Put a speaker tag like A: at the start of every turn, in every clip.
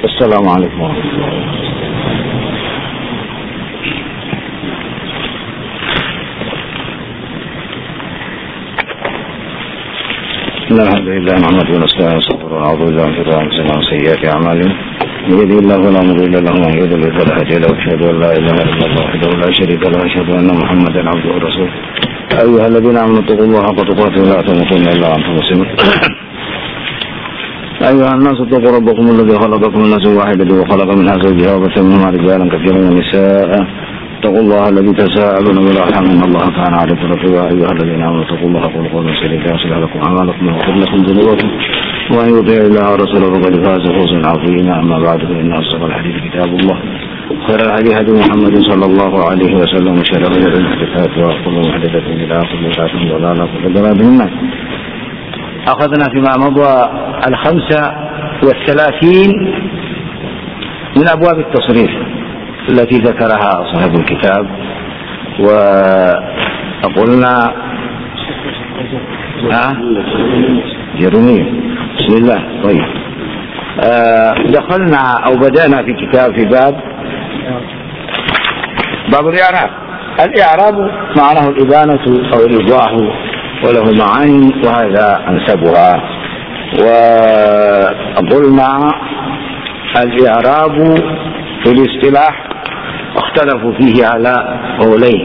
A: السلام عليكم ورحمة الله. إن الحمد لله نحمده ونستعينه ونستغفره ونعوذ بالله من شرور أنفسنا وسيئات أعمالنا من يهده الله فلا مضل له ومن يضلل فلا هادي له وأشهد أن لا إله إلا الله وحده لا شريك له وأشهد أن محمدا عبده ورسوله. أيها الذين آمنوا اتقوا الله حق تقاته ولا تموتن إلا وأنتم مسلمون. أيها الناس اتقوا ربكم الذي خلقكم من نفس واحدة وخلق منها زوجها وبث منهما رجالا كثيرا ونساء. اتقوا الله الذي تساءلون به والأرحام إن الله كان عليكم رقيبا. أيها الذين آمنوا اتقوا الله وقولوا قولا سديدا يصلح لكم أعمالكم ويغفر لكم ذنوبكم ومن يطع الله ورسوله فقد فاز فوزا عظيما. أما بعد فإن أصدق الحديث كتاب الله خير الهدي هدي محمد صلى الله عليه وسلم وشر الأمور محدثاتها وكل محدثة بدعة وكل بدعة ضلالة وكل ضلالة في النار. أخذنا فيما مضى 35 من أبواب التصريف التي ذكرها صاحب الكتاب، وقلنا جرمية. بسم الله. طيب، دخلنا أو بدأنا في كتاب في باب الإعراب. الإعراب معناه الإبانة أو الإيضاح وله معاني وهذا أنسبها. وقلنا الإعراب في الاصطلاح اختلفوا فيه على قولين،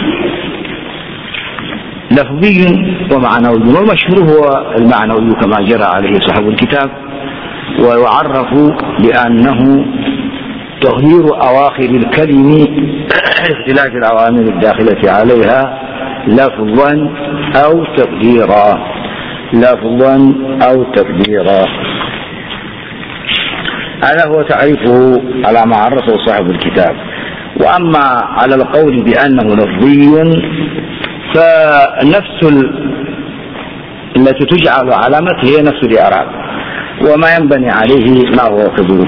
A: لفظي ومعنوي، والمشهور هو المعنوي كما جرى عليه صاحب الكتاب، ويعرف بأنه تغيير أواخر الكلم اختلاف العوامل الداخلة عليها لفظا أو تقديرا. لفظا أو تقديرا، هذا هو تعريفه على ما عرفه صاحب الكتاب. وأما على القول بأنه لفظي فنفس التي تجعل علامته هي نفس الإعراب، وما ينبني عليه ما له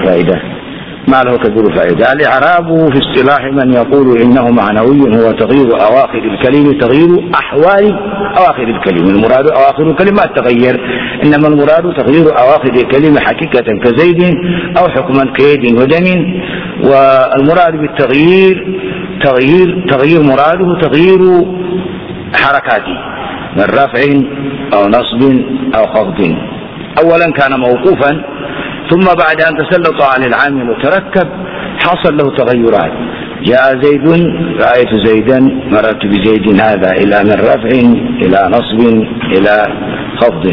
A: كبير فائدة. الإعراب في اصطلاح من يقول إنه معنوي هو تغيير أواخر الكلمة، تغيير أحوال أواخر الكلمة. المراد أواخر الكلمة ما تغير، إنما المراد تغيير أواخر الكلمة حقيقة كزيد أو حكما كيد ودم. والمراد بالتغيير تغيير مراده تغيير حركاته من رفع أو نصب أو خفض. أولا كان موقوفا، ثم بعد أن تسلط على العامل وتركب حصل له تغيرات. جاء زيد رأيت زيدا، مررت بزيد، هذا إلى من رفع إلى نصب إلى خفض.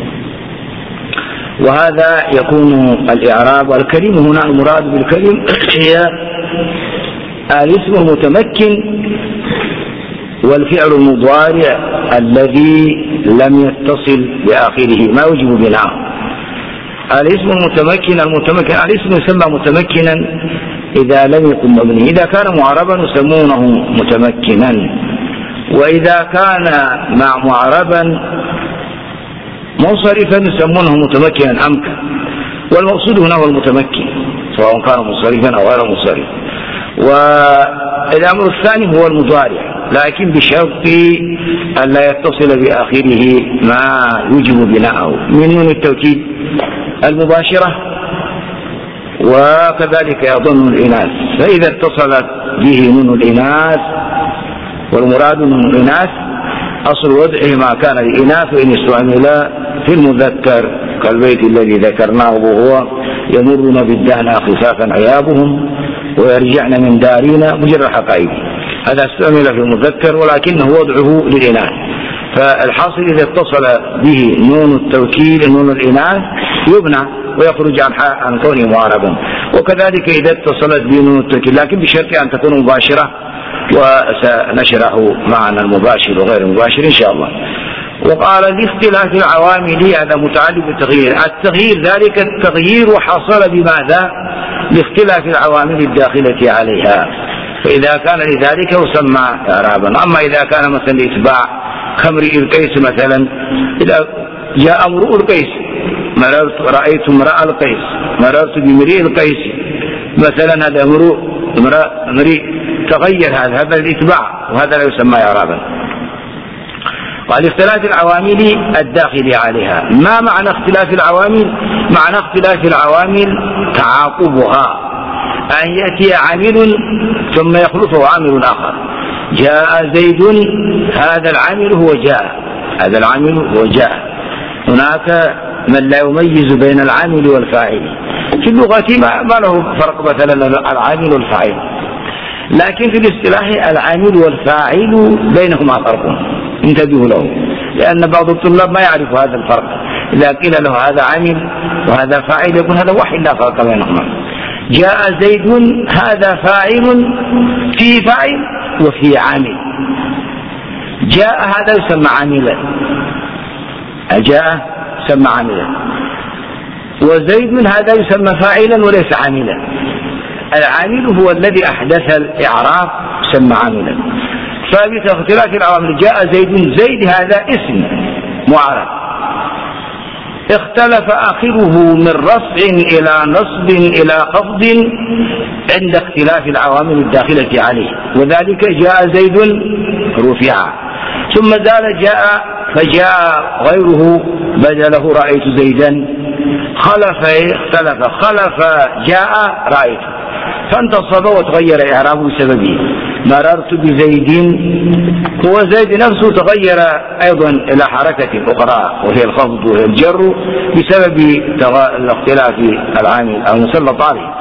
A: وهذا يكون الإعراب. والكلمة هنا المراد بالكلمة هي الاسم المتمكن والفعل المضارع الذي لم يتصل بآخره ما يوجب بناءه. الاسم المتمكن الاسم يسمى متمكنا إذا لم يكن مبني. إذا كان معربا يسمونه متمكنا، وإذا كان مع معربا منصرفا يسمونه متمكنا أمكن. والمقصود هنا هو المتمكن سواء كان منصرفا أو غير منصرف. والأمر الثاني هو المضارع، لكن بشرط أن لا يتصل بآخره ما يوجب بناءه من نون التوكيد المباشرة، وكذلك يظن الإناث. فإذا اتصلت به نون الإناث، والمراد نون الإناث أصل وضعه ما كان الإناث إن استعمل في المذكر كالبيت الذي ذكرناه وهو يمرون بالدهن خفافا عيابهم ويرجعن من دارنا مجر حقائب. هذا استعمل في المذكر ولكنه وضعه للإناث. فالحاصل إذا اتصل به نون التوكيد نون الإناث يبنى ويخرج عن كونه معربا. وكذلك إذا اتصلت به نون التوكيد لكن بشرط أن تكون مباشرة، وسنشرح معنى المباشر وغير المباشر إن شاء الله. وقال لاختلاف العوامل، هذا متعلق بالتغيير. التغيير ذلك التغيير حصل بماذا؟ لاختلاف العوامل الداخلة عليها، فإذا كان لذلك يسمى إعرابا. أما إذا كان مثلا إتباع كامرئ القيس مثلا، إذا جاء امرؤ القيس رأيت امرأ القيس، مررت بامرئ القيس مثلا، هذا امرئ تغير، هذا الإتباع وهذا لا يسمى إعرابا. قال اختلاف العوامل الداخل عليها. ما معنى اختلاف العوامل؟ معنى اختلاف العوامل تعاقبها، أن يأتي عامل ثم يخلفه عامل آخر. جاء زيد، هذا العامل هو جاء، هذا العامل هو جاء. هناك من لا يميز بين العامل والفاعل في اللغة، ما له فرق مثلا العامل والفاعل، لكن في الاصطلاح العامل والفاعل بينهما فرق، انتبهوا له، لأن بعض الطلاب ما يعرف هذا الفرق. إذا قيل له هذا عامل وهذا فاعل يقول هذا وحي لا فرق بينهما. جاء زيد، هذا فاعل، في فاعل وفي عامل. جاء هذا يسمى عاملا، جاء يسمى عاملا، وزيد هذا يسمى فاعلا وليس عاملا. العامل هو الذي أحدث الإعراب يسمى عاملا. فباختلاف العوامل جاء زيد، زيد هذا اسم معرب، اختلف آخره من رفع إلى نصب إلى خفض عند اختلاف العوامل الداخلة عليه، وذلك جاء زيد رفع، ثم زال جاء فجاء غيره بدله رأيت زيدا، اختلف خلف جاء رأيت، فانتصب وتغير إعرابه بسببه. مررت بزيد، هو زيد نفسه تغير أيضا إلى حركة أخرى وهي الخفض وهي الجر بسبب الاختلاف العامل أو مسلط عليه.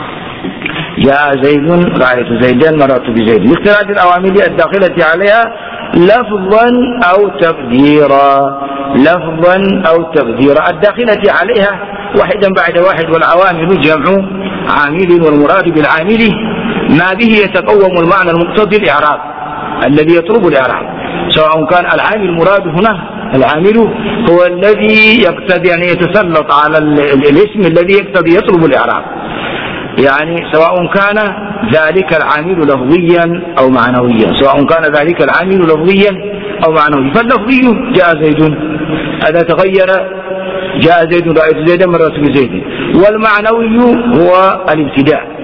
A: جاء زيد، رأيت زيدا، مررت بزيد، باختلاف العوامل الداخلة عليها لفظا أو تقديرا، لفظا أو تقديرا، الداخلة عليها واحدا بعد واحد، والعوامل جمع عامل، والمراد بالعامل ما به يتقوم المعنى المقتضي الإعراب الذي يطلب الإعراب، سواء كان العامل المراد هنا، العامل هو الذي يقتضي أن يتسلط على الاسم الذي يقتضي يطلب الإعراب، يعني سواء كان ذلك العامل لفظيا أو معنويا، سواء كان ذلك العامل لفظيا أو معنويا. فاللفظي جاء زيد، هذا تغير، جاء زيد رأيت زيدا مررت بزيد. والمعنوي هو الابتداء،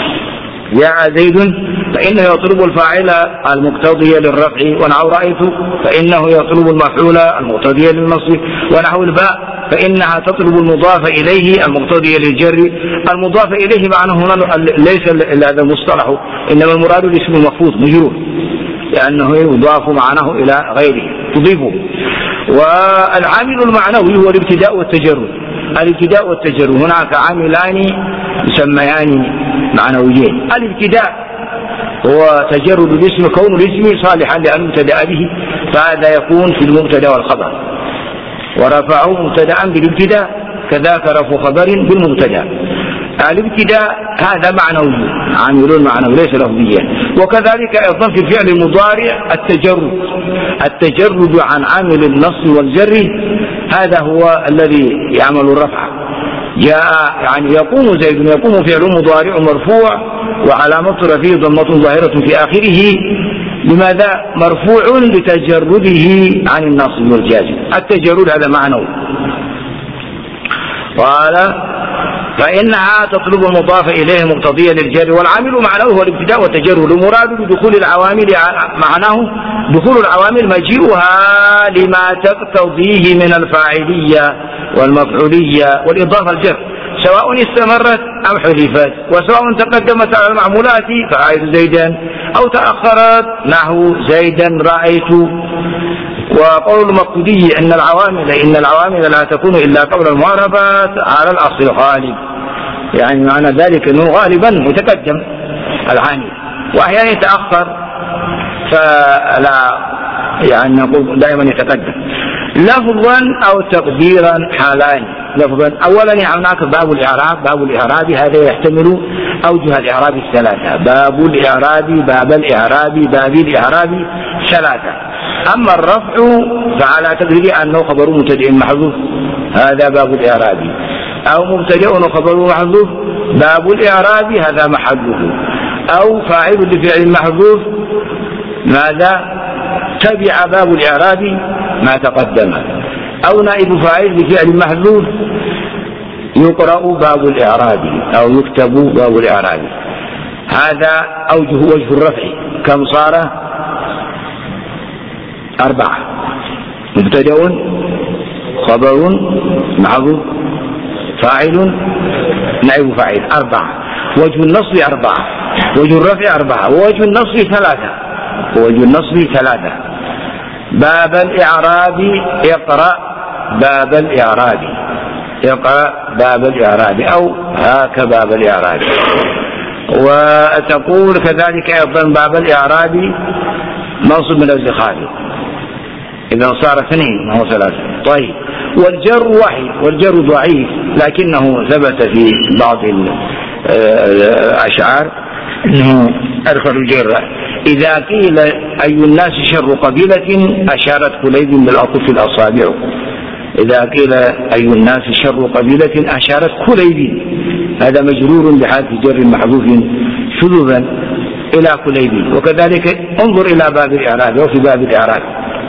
A: جاء زيد فإنه يطلب الفاعل المقتضي للرفع، ونحو رأيت فإنه يطلب المفعول المقتضي للنصب، ونحو الباء فإنها تطلب المضاف إليه المقتضي للجر. المضاف إليه معناه هنا ليس هذا المصطلح، إنما المراد الاسم المخفوض مجرور، لأنه يضاف معناه إلى غيره تضيفه. والعامل المعنوي هو الابتداء والتجرد، الابتداء والتجرد هناك عاملان يسميان معنويين. الابتداء هو تجرد الاسم، كون الاسم صالحا لأن يبتدأ به، فهذا يكون في المبتدا والخبر، ورفعوا مبتدأ بالابتداء، كذاك رفع خبر بالمبتدا. الابتداء هذا معنوي، عامل معنوي ليس لفظيا. وكذلك أيضا في الفعل المضارع التجرد عن عامل النصب والجر، هذا هو الذي يعمل الرفع. جاء يعني يقوم زيد، يقوم فعل مضارع مرفوع وعلامة رفعه ضمة ظاهرة في آخره. لماذا مرفوع؟ لتجرده عن الناصب والجازم، التجرد هذا معنوي. قال فإنها تطلب المضاف إليه مقتضيا للجر، والعامل معناه هو الابتداء والتجرد. المراد بدخول العوامل معناه دخول العوامل مجيئها لما تقتضيه من الفاعلية والمفعولية والإضافة الجر، سواء استمرت أم حذفت، وسواء تقدمت على المعمولات فرأيت زيدا أو تأخرت نحو زيدا رأيت. وقول المقصودي إن العوامل لا تكون إلا قبل المعرفات على الأصل الغالب، يعني معنى ذلك أنه غالبا يتقدم العامل، وأحيانا يتأخر، فلا يعني نقول دائما يتقدم. لفظا أو تقديرا حالان. لفظا أولا يعني هناك باب الإعراب هذا يحتمل أوجه الإعراب الثلاثة، باب الإعراب ثلاثة. أما الرفع فعلى تقدير أنه خبر مبتدئ محذوف، هذا باب الإعراب، أو مبتدئ وخبر محذوف باب الإعراب هذا محله، أو فاعل لفعل محذوف ماذا تبع باب الإعراب ما تقدم، أو نائب فاعل لفعل محذوف يقرأ باب الإعراب أو يكتب باب الإعراب. هذا وجه الرفع. كم صار؟ 4: مبتدأ، خبر محذوف، فاعل نائب فاعل 4، وجه النصب 4، وجه الرفع 4، ووجه النصب 3. ووجه النصب 3. باب الإعراب اقرأ باب الإعراب، اقرأ باب الإعراب أو هاك باب الإعراب. وتقول كذلك أيضا باب الإعراب منصوب من أجل خالد، إذا صار 2 ما هو 3. طيب، والجر واحد، والجر ضعيف لكنه ثبت في بعض الأشعار أنه أدخل الجر. إذا قيل أي الناس شر قبيلة أشارت كليب بالعطف الأصابع. إذا قيل أي الناس شر قبيلة أشارت كليب، هذا مجرور بحالة جر محذوف شذوذا إلى كليب. وكذلك انظر إلى باب الإعراب وفي باب الإعراب،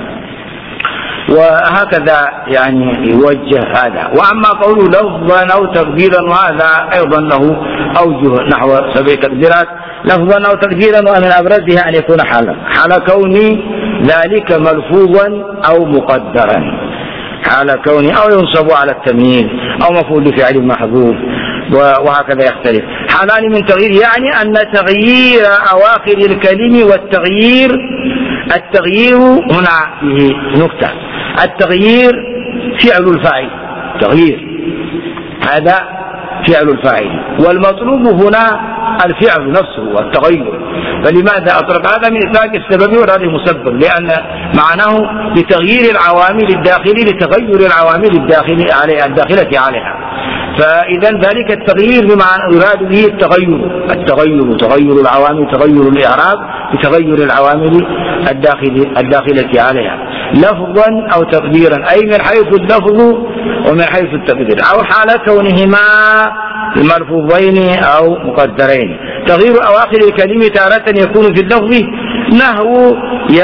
A: وهكذا يعني يوجه هذا. وأما قوله لفظا أو تقديرا، وهذا أيضا له أوجه نحو 7 تقديرات. لفظا أو تقديرا، ومن أبرزها أن يكون حالا، حال كون ذلك ملفوظا أو مقدرا، حال كون أو ينصب على التمييز أو مفعول بفعل محذوف، وهكذا يختلف. حالان من تغيير، يعني أن تغيير أواخر الكلم التغيير هنا فيه نكتة. التغيير فعل الفاعل، تغيير هذا فعل الفاعل، والمطلوب هنا الفعل نفسه والتغير. فلماذا أطلق هذا؟ من إطلاق السبب وهذا مسبب، لأن معناه لتغيير العوامل الداخلية، لتغير العوامل الداخلة عليها. فإذا ذلك التغيير بمعنى يراد به تغير العوامل، تغير الإعراب بتغير العوامل الداخلة عليها، لفظا أو تقديرا، أي من حيث اللفظ ومن حيث التقدير، أو حال كونهما ملفوظين أو مقدرين. تغيير أواخر الكلمة تارة يكون في اللفظ نحو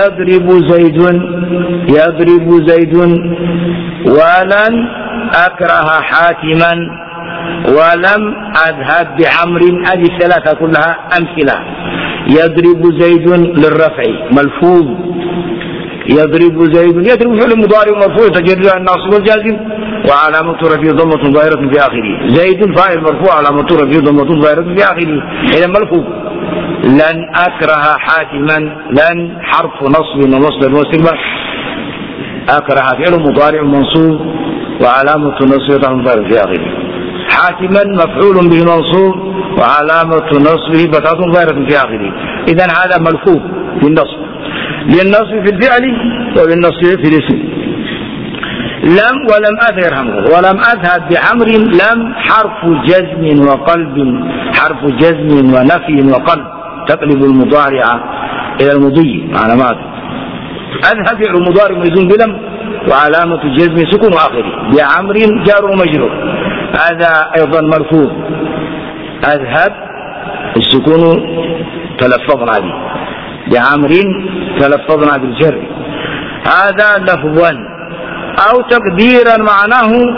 A: يضرب زيد ولن أكره حاتما ولم أذهب بعمر. هذه الثلاثة كلها أمثلة. يضرب زيد للرفع ملفوظ، يضرب فعل مضارع مرفوع يتجرد عن الناصب والجازم وعلامة رفعه ضمة ظاهرة في آخره. زيد فاعل مرفوع علامة رفعه ضمة ظاهرة في آخره، إذا ملفوظ. لن أكره حاتما، لن حرف نصب ومصدر واستقبال، أكره فعل مضارع منصوب وعلامة نصبه ضمة في آخره. حاتما مفعول به منصوب وعلامة نصبه فتحة ظاهرة في آخره. إذا هذا ملفوظ بالنصب، للنصب في الفعل وللنصب في الاسم. لم ولم أذهب همه ولم أذهب بعمر. لم حرف جزم وقلب، حرف جزم ونفي وقلب، تقلب المضارع إلى المضي معنى ماضي. أذهب فعل مضارع مجزوم بلم وعلامة جزم سكون آخره. بعمر جار ومجرور، هذا أيضا مرفوض. أذهب السكون تلفظنا به، بعمر تلفظنا بالجر، هذا لفظا. أو تقديرا معناه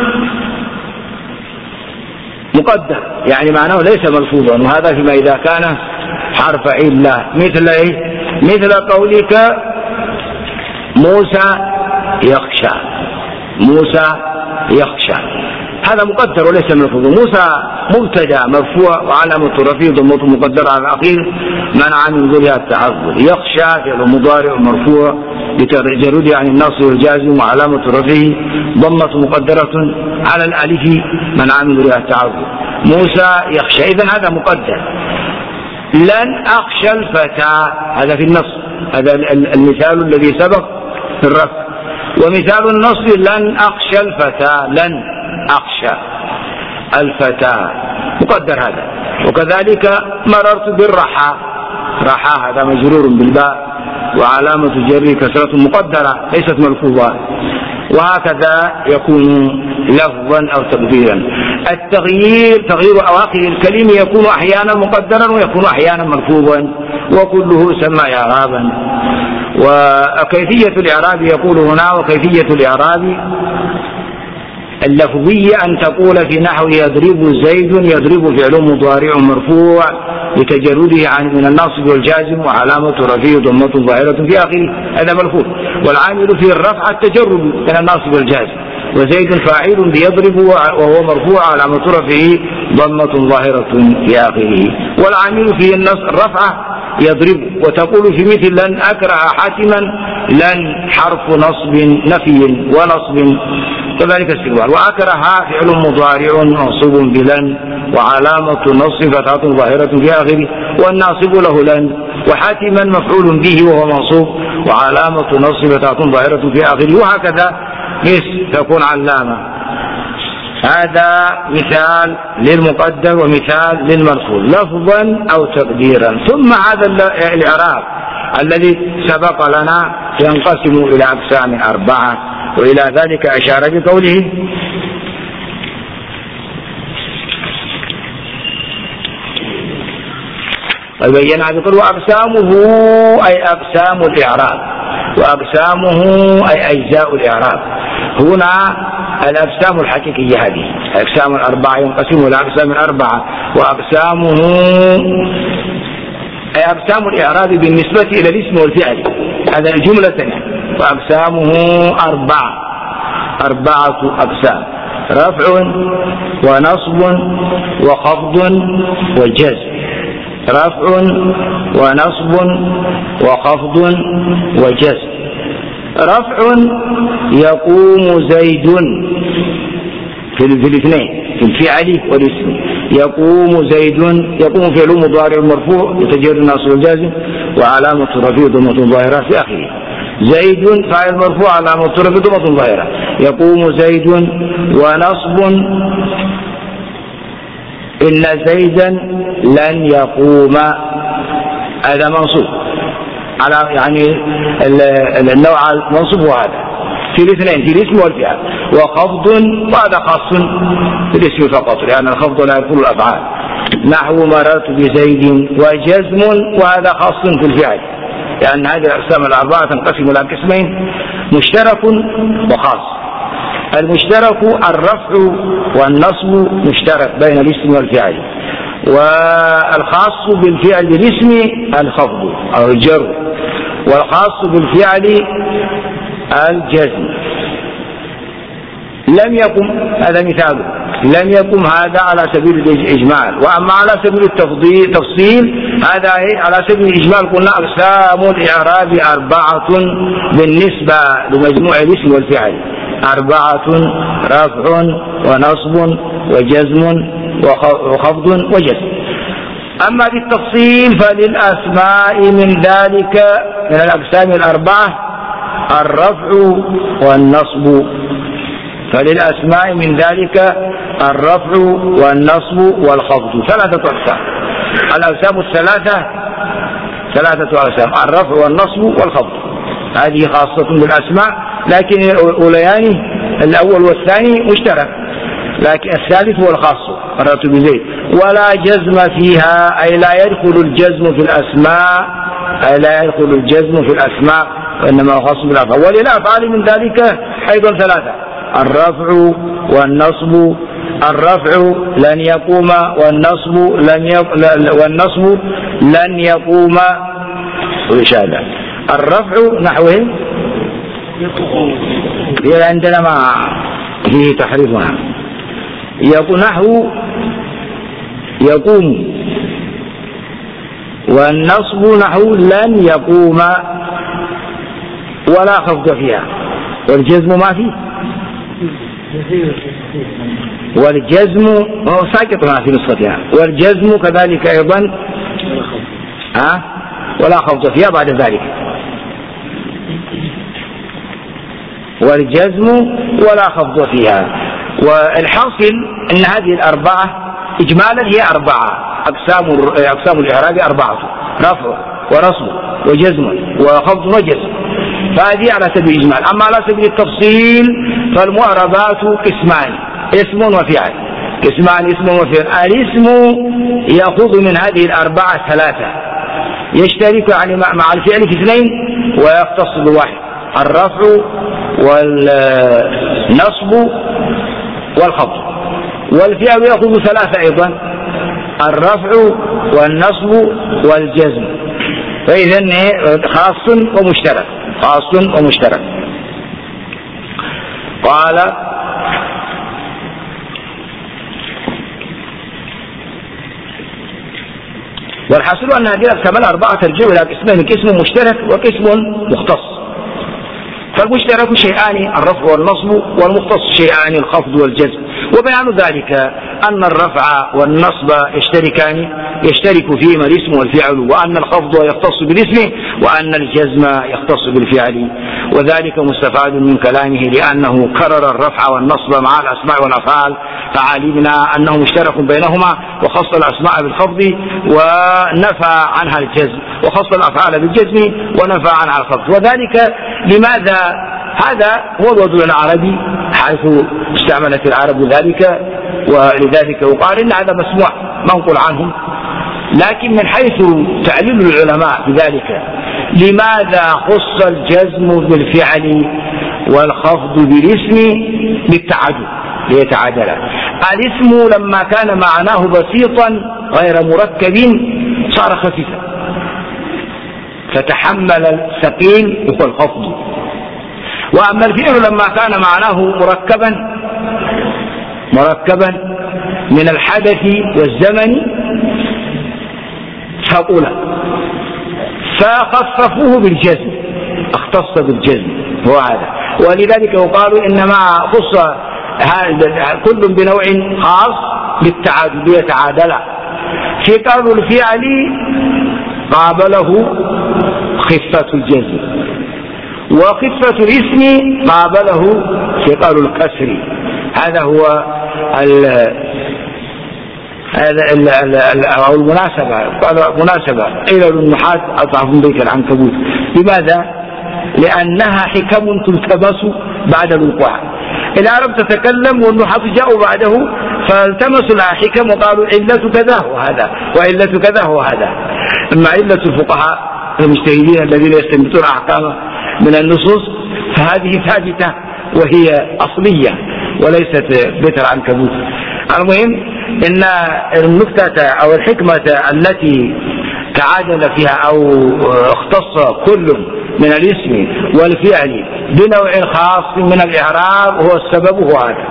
A: مقدر، يعني معناه ليس ملفوظا، وهذا فيما إذا كان حرف علة. مثل قولك موسى يخشى، موسى يخشى، هذا مقدر وليس ملفوظا. موسى مبتدا مرفوع وعلامة رفعه ضمة مقدرة على الأخير منع من ظهورها التعذر. يخشى فعل مضارع مرفوع بتجرده عن النصب والجازم وعلامة رفعه ضمة مقدرة على الألف منع من ظهورها التعذر. موسى يخشى، إذن هذا مقدر. لن أخشى الفتى، هذا في النصب، هذا المثال الذي سبق في الرفع. ومثال النصب لن أخشى الفتى، لن أخشى الفتى مقدر هذا. وكذلك مررت بالرحى، رحى هذا مجرور بالباء وعلامة جره كسرة مقدرة ليست ملفوظة. وهكذا يكون لفظا أو تقديرا. التغيير تغيير أواخر الكلمة يكون أحيانا مقدرا ويكون أحيانا ملفوظا، وكله سمى إعرابا. وكيفية الإعراب يقول هنا، وكيفية الإعراب اللفظية أن تقول في نحو يضرب زيد، يضرب فعل مضارع مرفوع لتجرده من الناصب والجازم وعلامة رفعه ضمة ظاهرة في آخره، هذا ملفوظ. والعامل في الرفع التجرد من الناصب والجازم، وزيد فاعل بيضرب وهو مرفوع على رفعه ضمة ظاهرة في آخره. والعامل في الرفعة يضرب. وتقول في مثل لن أكره حاتما لن حرف نصب نفي ونصب كذلك استقبال. وأكره فعل مضارع منصوب بلن وعلامة نصب فتحة ظاهرة في آخره والناصب له لن. وحاتما مفعول به وهو منصوب وعلامة نصب فتحة ظاهرة في آخره. وهكذا تكون علامة. هذا مثال للمقدر ومثال للمرفوع لفظا أو تقديرا. ثم هذا الإعراب الذي سبق لنا ينقسم إلى أقسام 4 وإلى ذلك أشار بقوله وبينها بقوله وأقسامه أي أقسام الإعراب وأقسامه أي أجزاء الإعراب. هنا الأقسام الحقيقية هذه الأقسام 4 ينقسم إلى أقسام 4 وأقسامه أي أقسام الإعراب بالنسبة إلى الاسم والفعل. هذا الجملة ثانية. وأقسامه 4 أقسام رفع ونصب وخفض وجزم. رفع ونصب وخفض وجزم. رفع يقوم زيد في الاثنين في الفعل والاسم. يقوم زيد يقوم فعل مضارع مرفوع يتجرد الناصب والجازم وعلامة رفعه ضمة ظاهرة في آخره. زيد فاعل مرفوع علامة رفعه ضمة ظاهرة. يقوم زيد. ونصب إن زيدا لن يقوم هذا منصوب على يعني النوع المنصوب هذا في الاثنين في الاسم والفعل. وخفض وهذا خاص في الاسم فقط لأن الخفض لا يكون الأفعال نحو مررت بزيد. وجزم وهذا خاص في الفعل لأن هذه الأقسام 4 تنقسم إلى قسمين مشترك وخاص. المشترك الرفع والنصب مشترك بين الاسم والفعل. والخاص بالفعل الاسم الخفض أو الجر والخاص بالفعل الجزم. لم يقم هذا مثال لم يقم هذا على سبيل الإجمال. وأما على سبيل التفصيل هذا على سبيل الإجمال قلنا أقسام الإعراب 4 بالنسبة لمجموع الاسم والفعل 4 رفع ونصب وجزم وخفض وجزم. أما بالتفصيل فللأسماء من ذلك من الأقسام 4 الرفع والنصب. فللأسماء من ذلك الرفع والنصب والخفض 3 أقسام. الأقسام 3 أقسام الرفع والنصب والخفض. هذه خاصة بالأسماء لكن الأوليان الأول والثاني مشترك لكن الثالث هو الخاص مررت بزيد. ولا جزم فيها أي لا يدخل الجزم في الأسماء أي لا يدخل الجزم في الأسماء وإنما هو خاص بالأفعال. وللأفعال من ذلك أيضا 3 الرفع والنصب. الرفع لن يقوم والنصب لن يقوم وإشادة. الرفع نحوه عندنا ما فيه تحريفها يقول نحو يقوم. والنصب نحو لن يقوم ولا خفض فيها. والجزم ما فيه والجزم هو ساكت في نسختها. والجزم كذلك أيضا ولا خفض فيها بعد ذلك. والجزم ولا خفض فيها. والحاصل أن هذه 4 إجمالا هي 4 أقسام الإعراب 4 رفع ورصب وجزم وخفض وجزم. فهذه على سبيل الإجمال. أما على سبيل التفصيل فالمعربات قسمان اسم وفعل. قسمان اسم وفعل. الاسم يأخذ من هذه 4 3 يشترك يعني مع الفعل في 2 ويختص بواحد الرفع والنصب والخفض. والفعل يأخذ 3 أيضا الرفع والنصب والجزم. فإذن خاص ومشترك خاص ومشترك. قال والحاصل أن هذه الأقسام الأربعة ترجع إلى قسمين: قسم مشترك وقسم مختص. فالمشترك شيئان: الرفع والنصب، والمختص شيئان: الخفض والجزم. وبيان ذلك أن الرفع والنصب يشترك فيهما الاسم والفعل، وأن الخفض يختص بالاسم، وأن الجزم يختص بالفعل. وذلك مستفاد من كلامه لأنه كرر الرفع والنصب مع الأسماء والأفعال، فعلمنا أنه مشترك بينهما، وخص الأسماء بالخفض ونفى عنها الجزم، وخص الأفعال بالجزم ونفى عنها الخفض. وذلك لماذا؟ هذا هو الوضع العربي حيث استعملت العرب ذلك، ولذلك يقال إن هذا مسموع منقول عنهم. لكن من حيث تعليل العلماء بذلك، لماذا خص الجزم بالفعل والخفض بالاسم للتعادل ليتعادلا؟ الاسم لما كان معناه بسيطا غير مركب صار خفيفا، فتحمل الثقيل وهو الخفض. وأما الفعل لما كان معناه مركبا من الحدث والزمن ثقل، فخصفوه بالجزم، اختص بالجزم هو هذا. ولذلك يقال إنما خص كل بنوع خاص بالتعادل ليتعادلا. في قول الفعل قابله خفة الجزم، وخفة الاسم قابله ثقل الكسر. هذا هو المناسبة إلى النحاة أضعف من بيت العنكبوت. لماذا؟ لأنها حكم تلتمس بعد الوقوع. العرب تتكلم والنحاة جاءوا بعده فالتمسوا لها حكم وقالوا علة كذا وهذا وعلة كذا وهذا. أما علة الفقهاء المجتهدين الذين يستنبطون أحكام من النصوص فهذه ثابتة وهي أصلية وليست بيت العنكبوت. المهم إن النكتة أو الحكمة التي تعادل فيها أو اختص كل من الاسم والفعل بنوع خاص من الإعراب هو السبب هو هذا.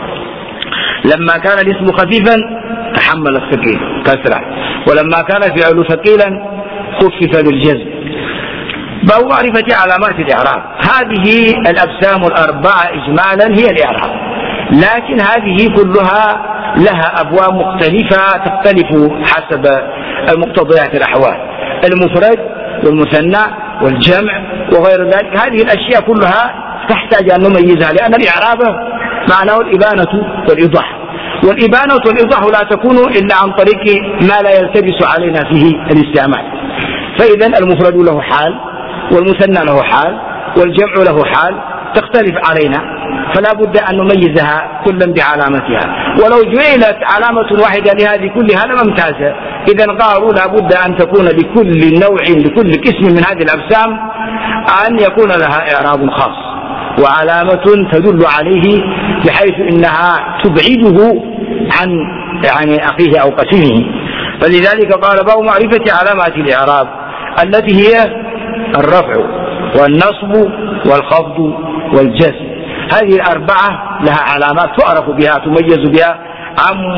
A: لما كان الاسم خفيفا تحمل الثقيل كسرة، ولما كان الفعل ثقيلا خفف بالجزم. باب معرفة علامات الإعراب. هذه الأقسام الأربعة إجمالا هي الإعراب، لكن هذه كلها لها أبواب مختلفة تختلف حسب المقتضيات الأحوال: المفرد والمثنى والجمع وغير ذلك. هذه الأشياء كلها تحتاج أن نميزها، لأن الإعراب معناه الإبانة والإيضاح، والإبانة والإيضاح لا تكون إلا عن طريق ما لا يلتبس علينا فيه الاستعمال. فإذا المفرد له حال، والمثنى له حال، والجمع له حال، تختلف علينا، فلا بد أن نميزها كلا بعلامتها. ولو جعلت علامة واحدة لهذه كلها لما امتازة. إذا قالوا لا بد أن تكون لكل نوع لكل قسم من هذه الأقسام أن يكون لها إعراب خاص وعلامة تدل عليه، بحيث إنها تبعده عن أخيه أو قسمه. فلذلك قال باب معرفة علامات الإعراب التي هي الرفع والنصب والخفض والجزم. هذه الأربعة لها علامات تعرف بها تميز بها عن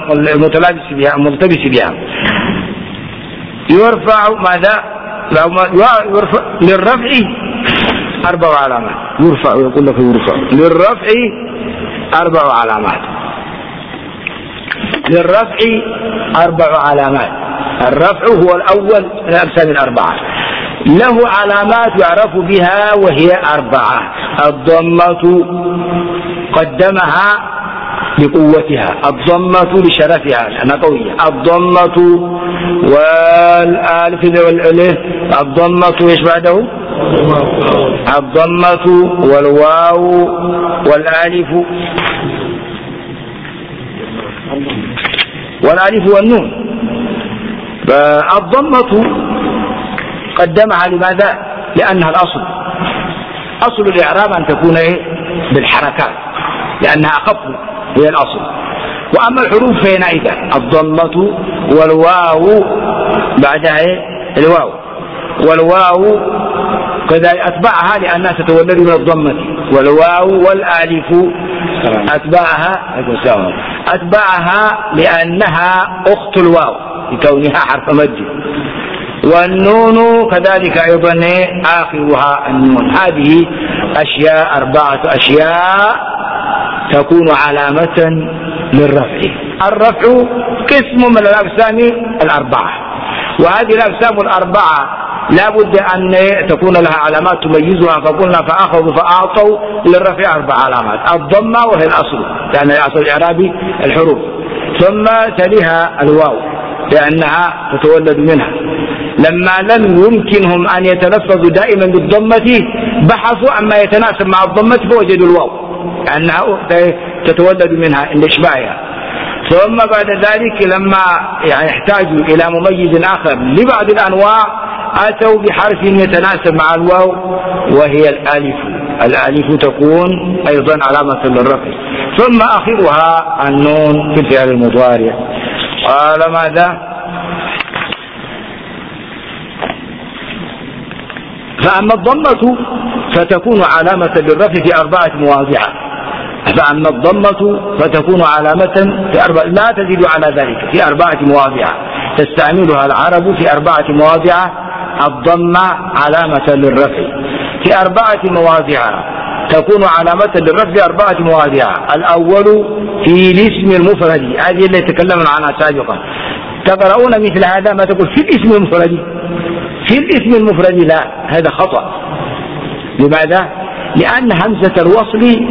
A: الملتبس بها. يرفع ماذا؟ يرفع للرفع 4 علامات. يرفع ويقول لك يرفع للرفع 4 علامات. للرفع 4 علامات. الرفع هو الأول من الأقسام الأربعة، له علامات يعرف بها وهي 4. الضمة قدمها لقوتها، الضمة لشرفها لأنها قوية، الضمة والألف والألف، الضمة ايش بعده؟ الضمة والواو والألف والنون. فالضمة قدمها لماذا؟ لأنها الأصل. أصل الإعراب أن تكون بالحركات لأنها أخف، هي الأصل. وأما الحروف فهنا الضمة والواو بعدها الواو، والواو كذلك أتبعها لأنها تتولد من الضمة، والواو والألف أتبعها لأنها أخت الواو، لكونها حرف مد. والنون كذلك أيضا آخرها النون. هذه أشياء 4 أشياء تكون علامة للرفع. الرفع قسم من الأقسام 4، وهذه الأقسام 4 لا بد أن تكون لها علامات تميزها، فقلنا فأخذوا فأعطوا للرفع 4 علامات: الضمة وهي الأصل لأن الأصل الإعرابي الحروف، ثم تليها الواو لأنها تتولد منها. لما لم يمكنهم أن يتلفظوا دائما بالضمة بحثوا عما يتناسب مع الضمة فوجدوا الواو لأنها تتولد منها عند إشباعها. ثم بعد ذلك لما يحتاجوا إلى مميز آخر لبعض الأنواع أتوا بحرف يتناسب مع الواو وهي الألف. الألف تكون أيضا علامة للرفع. ثم آخرها النون في الفعل المضارع. قال ماذا؟ فأما الضمة فتكون علامة للرفع في 4 مواضع. فأما الضمة فتكون علامة في لا تزيد على ذلك، في 4 مواضع تستعملها العرب في 4 مواضع. الضمة علامة للرفع في 4 مواضع، تكون علامة للرفع في 4 مواضع. الأول في الاسم المفرد، هذه اللي تكلمنا عنها سابقا. تقرؤون مثل هذا ما تقول في الاسم المفرد، في الاسم المفرد، لا، هذا خطأ. لماذا؟ لأن همزة الوصل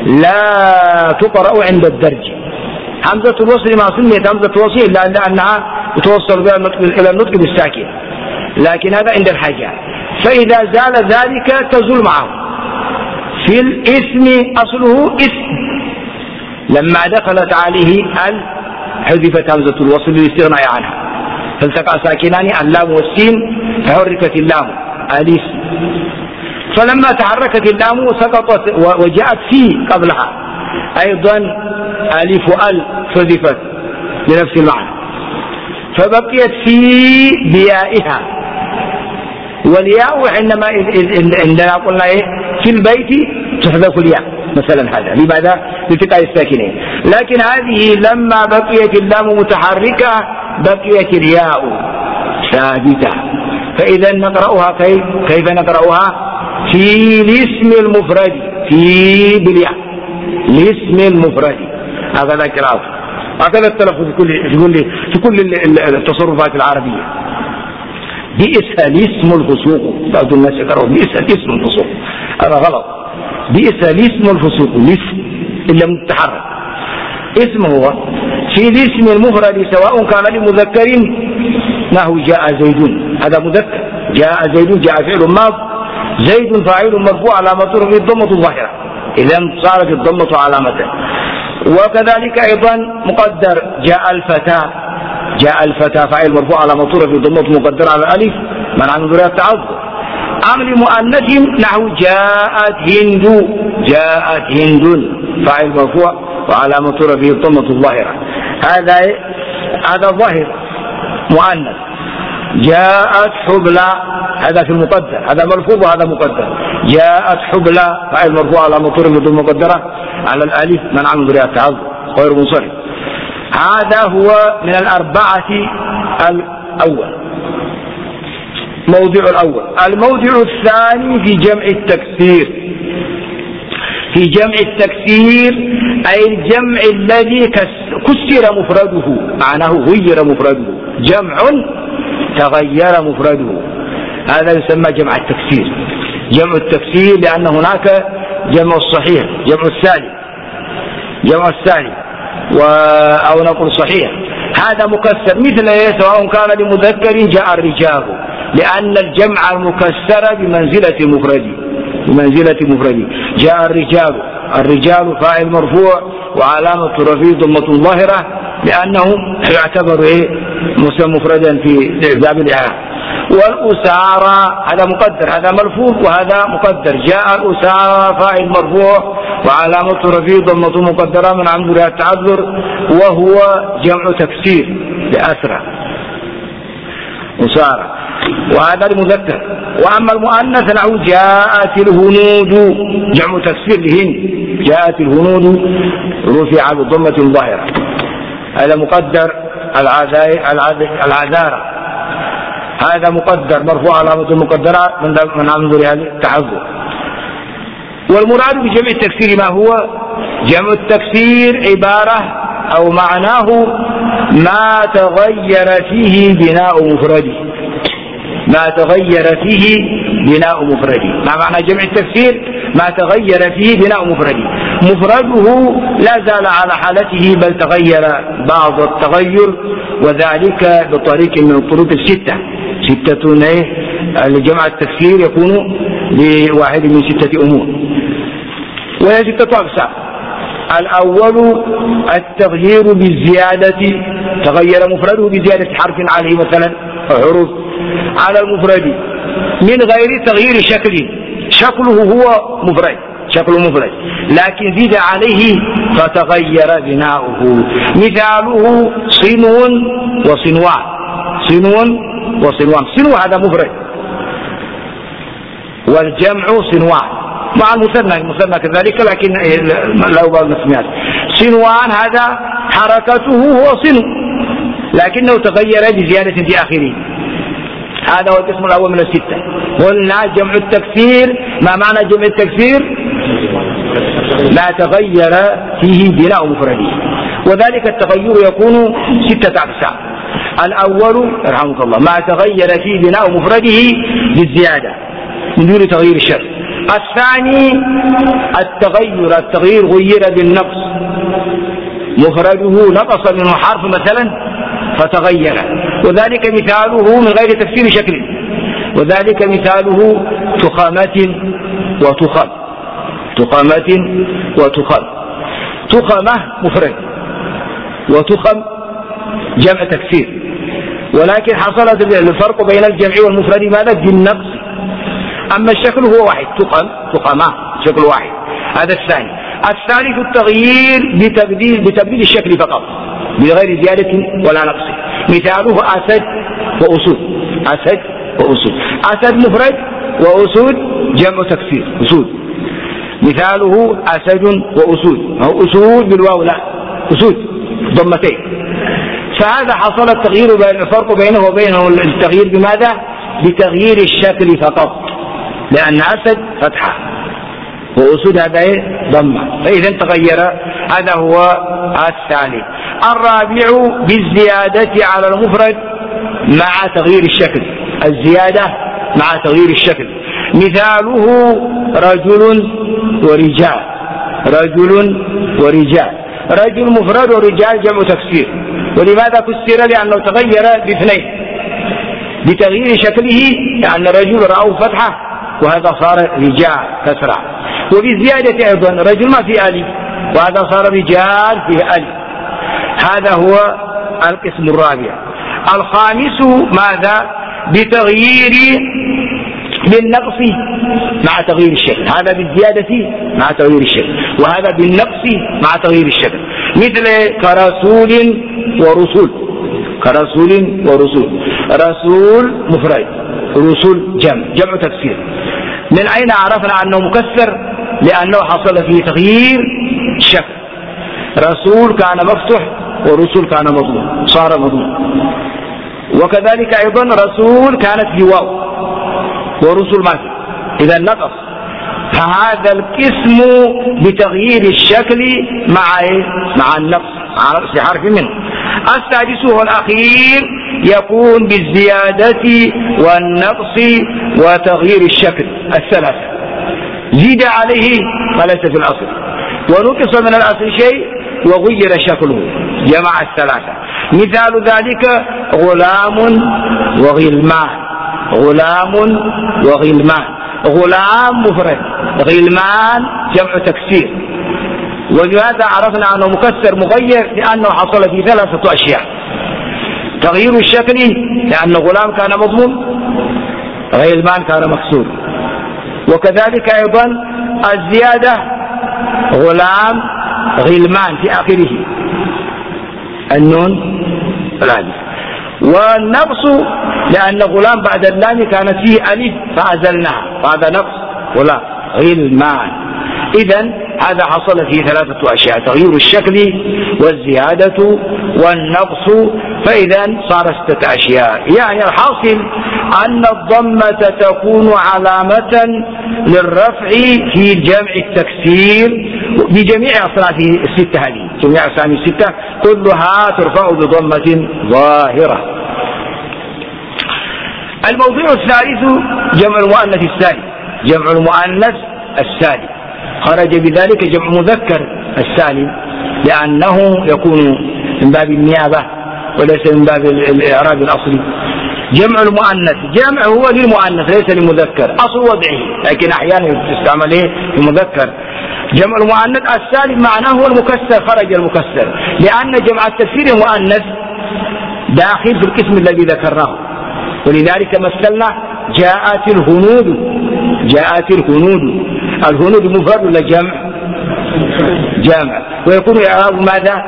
A: لا تقرأ عند الدرج. همزة الوصل ما سميت همزة وصل إلا أنها توصل بها إلى النطق بالساكن، لكن هذا عند الحاجة. فإذا زال ذلك تزول معه. في الاسم أصله اسم، لما دخلت عليه ال حذفت همزة الوصل للاستغناء عنها، فالتقى ساكنان اللام والسين فحركت اللام الاسم. فلما تحركت اللام سقطت وجاءت في قبلها أيضا ألف ال حذفت لنفس المعنى، فبقيت في بيائها. والياء عندما قلنا في البيت تحذف الياء مثلا، هذا لماذا؟ لالتقاء الساكنين. لكن هذه لما بقيت اللام متحركة بقيت الياء ثابتة. فإذا نقرأها كيف نقرأها؟ في الاسم المفرد، في بالياء الاسم المفرد، هذا قراءة. هكذا التلفظ في كل التصرفات العربية. بئس الاسم الفسوق، بعض الناس يقرأوا بئس الاسم الفسوق، هذا غلط. بئس الاسم الفسوق، الاسم إلا متحرك. اسم هو في الاسم المفرد سواء كان لمذكر نحو جاء زيد، هذا مذكر، جاء زيد، جاء فعل ماض، زيد فاعل مرفوع علامة رفعه الضمة الظاهرة، إذا صارت الضمة علامته. وكذلك أيضا مقدر جاء الفتى، جاء الفتى فاعل مرفوع علامة رفعه الضمة مقدرة على الألف منع من ظهورها التعذر. أمر مؤنث نحو جاءت هند، جاءت هند فاعل مرفوع وعلامة رفعه الضمة الظاهرة، هذا ظاهر مؤنث. جاءت حبلى، هذا في المقدر، هذا مرفوع وهذا مقدر. جاءت حبلى فاعل مرفوع على مطور مقدرة على الألف منع من ظهورها التعذر غير منصرف. هذا هو من 4 الأول، موضع الأول. الموضع الثاني في جمع التكسير. في جمع التكسير أي الجمع الذي كسر مفرده، معناه غير مفرده، جمع تغير مفرده، هذا يسمى جمع التكسير. جمع التكسير لأن هناك جمع الصحيح، جمع السالم، جمع السالم أو نقول صحيح، هذا مكسر. مثل سواء كان لمذكر جاء الرجال، لأن الجمع المكسر بمنزلة مفرد، بمنزلة مفرد. جاء الرجال، الرجال فاعل مرفوع وعلامة رفعه ضمة ظاهرة لأنه يعتبر مفردا في باب الإعراب. والأسارى هذا مقدر، هذا مرفوع وهذا مقدر. جاء الأسارى فاعل مرفوع وعلامة رفعه ضمة مقدرة من ظهورها التعذر، وهو جمع تكسير لأسرى أسارى، وهذا المذكر. وأما المؤنث نحو جاءت الهنود، جمع تكسير لهند، جاءت الهنود رفع بالضمة الظاهرة، هذا مقدر العذارى، هذا مقدر مرفوع علامة المقدرة من عنظر هذا التحذر. والمراد بجمع التكسير ما هو؟ جمع التكسير عبارة أو معناه ما تغير فيه بناء مفرده، ما تغير فيه بناء مفرده. ما معنى جمع التكسير؟ ما تغير فيه بناء مفرده، مفرده لا زال على حالته بل تغير بعض التغير، وذلك بطريق من الطرق الستة. جمع التكسير يكون لواحد من 6 أمور، وهي 6 أقسام. الأول التغيير بالزيادة، تغير مفرده بزيادة حرف عليه مثلا أو حروف على المفرد من غير تغيير شكله، شكله هو مفرد، شكله مفرد لكن زيد عليه فتغير بناؤه. مثاله صنو وصنوان، صنو وصنوان، صنو هذا مفرد والجمع صنوان مع المثنى كذلك لكن له بعض الاسميات. صنوان هذا حركته هو صنو لكنه تغير بزيادة في آخره، هذا هو القسم الأول من 6. قلنا جمع التكسير، ما معنى جمع التكسير؟ ما تغير فيه بناء مفرده، وذلك التغير يكون 6 أقسام. الأول رحمك الله ما تغير فيه بناء مفرده بالزيادة من دون تغيير الشرط. الثاني التغيير غير بالنقص، مفرده نقص منه حرف مثلا فتغير، وذلك مثاله من غير تفسير شكل، وذلك مثاله تخامة وتخم، تخامة وتخم. تخمة مفرد وتخم جمع تكسير، ولكن حصلت الفرق بين الجمع والمفرد ماذا؟ بالنقص، أما الشكل هو واحد، تخمة شكل واحد. هذا الثاني. الثالث التغيير بتبديل الشكل فقط بغير زيادة ولا نقص، مثاله أسد وأسود، أسد وأسود، أسد مفرد وأسود جمع تكسير أسود، مثاله أسد وأسود، أو أسود بالواو لا أسود ضمتين. فهذا حصل التغيير الفرق بينه وبينه التغيير بماذا؟ بتغيير الشكل فقط، لأن أسد فتحة وأسود هذا ضمة، فإذا تغير. هذا هو الثالث. الرابع بالزيادة على المفرد مع تغيير الشكل، الزيادة مع تغيير الشكل، مثاله رجل ورجال، رجل ورجال، رجل مفرد ورجال جمع تكسير. ولماذا كسر؟ لأنه تغير باثنين، بتغيير شكله لأن رجل رأوا فتحة وهذا صار رجال كسرة، وبزيادة أيضا رجل ما في ألف وهذا صار رجال فيه ألف. هذا هو القسم الرابع. الخامس ماذا؟ بتغيير بالنقص مع تغيير الشكل، هذا بالزيادة مع تغيير الشكل، وهذا بالنقص مع تغيير الشكل، مثل كرسول ورسول، كرسول ورسول، رسول مفرد رسول جمع تكسير. من أين عرفنا أنه مكسر؟ لأنه حصل فيه تغيير الشكل، رسول كان مفتوح ورسول كان مضموم صار مضموم، وكذلك أيضا رسول كانت في واو ورسول ما في، إذا نقص. فهذا القسم بتغيير الشكل مع النقص، مع نقص حرف منه. السادس والأخير يكون بالزيادة والنقص وتغيير الشكل الثلاثة، زيد عليه فليس في الأصل، ونقص من الأصل شيء وغير شكله، جمع الثلاثة. مثال ذلك غلام وغلمان، غلام وغلمان، غلام مفرد غلمان جمع تكسير. ولهذا عرفنا أنه مكسر مغير لأنه حصل في 3 أشياء: تغيير الشكل لأن غلام كان مضموم، غلمان كان مكسور، وكذلك أيضا الزيادة غلام غلمان في آخره النون الألف، والنقص لأن غلام بعد اللام كانت فيه ألف فأزلناها، فهذا نقص غلام غلمان. إذن هذا حصل فيه 3 أشياء: تغيير الشكل والزيادة والنقص، فإذا صار 6 أشياء. يعني الحاصل أن الضمة تكون علامة للرفع في جمع التكسير بجميع أصنافه 6. هذه جميع أصنافه 6 كلها ترفع بضمة ظاهرة. الموضوع الثالث جمع المؤنث السالم. جمع المؤنث السالم خرج بذلك جمع مذكر السالم، لأنه يكون من باب النيابة وليس من باب الإعراب الأصلي. جمع المؤنث جمع هو للمؤنث ليس للمذكر، أصل وضعه، لكن أحيانا يستعمل في المذكر. جمع المؤنث السالم معناه هو المكسر، خرج المكسر، لأن جمع التكسير المؤنث داخل في القسم الذي ذكرناه. ولذلك مثلنا جاءت الهنود. جاءت الهنود. الهنود مفرد ولا جمع؟ جمع، ويكون إعراب ماذا؟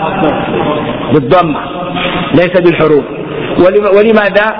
A: بالضمة ليس بالحروف. ولماذا؟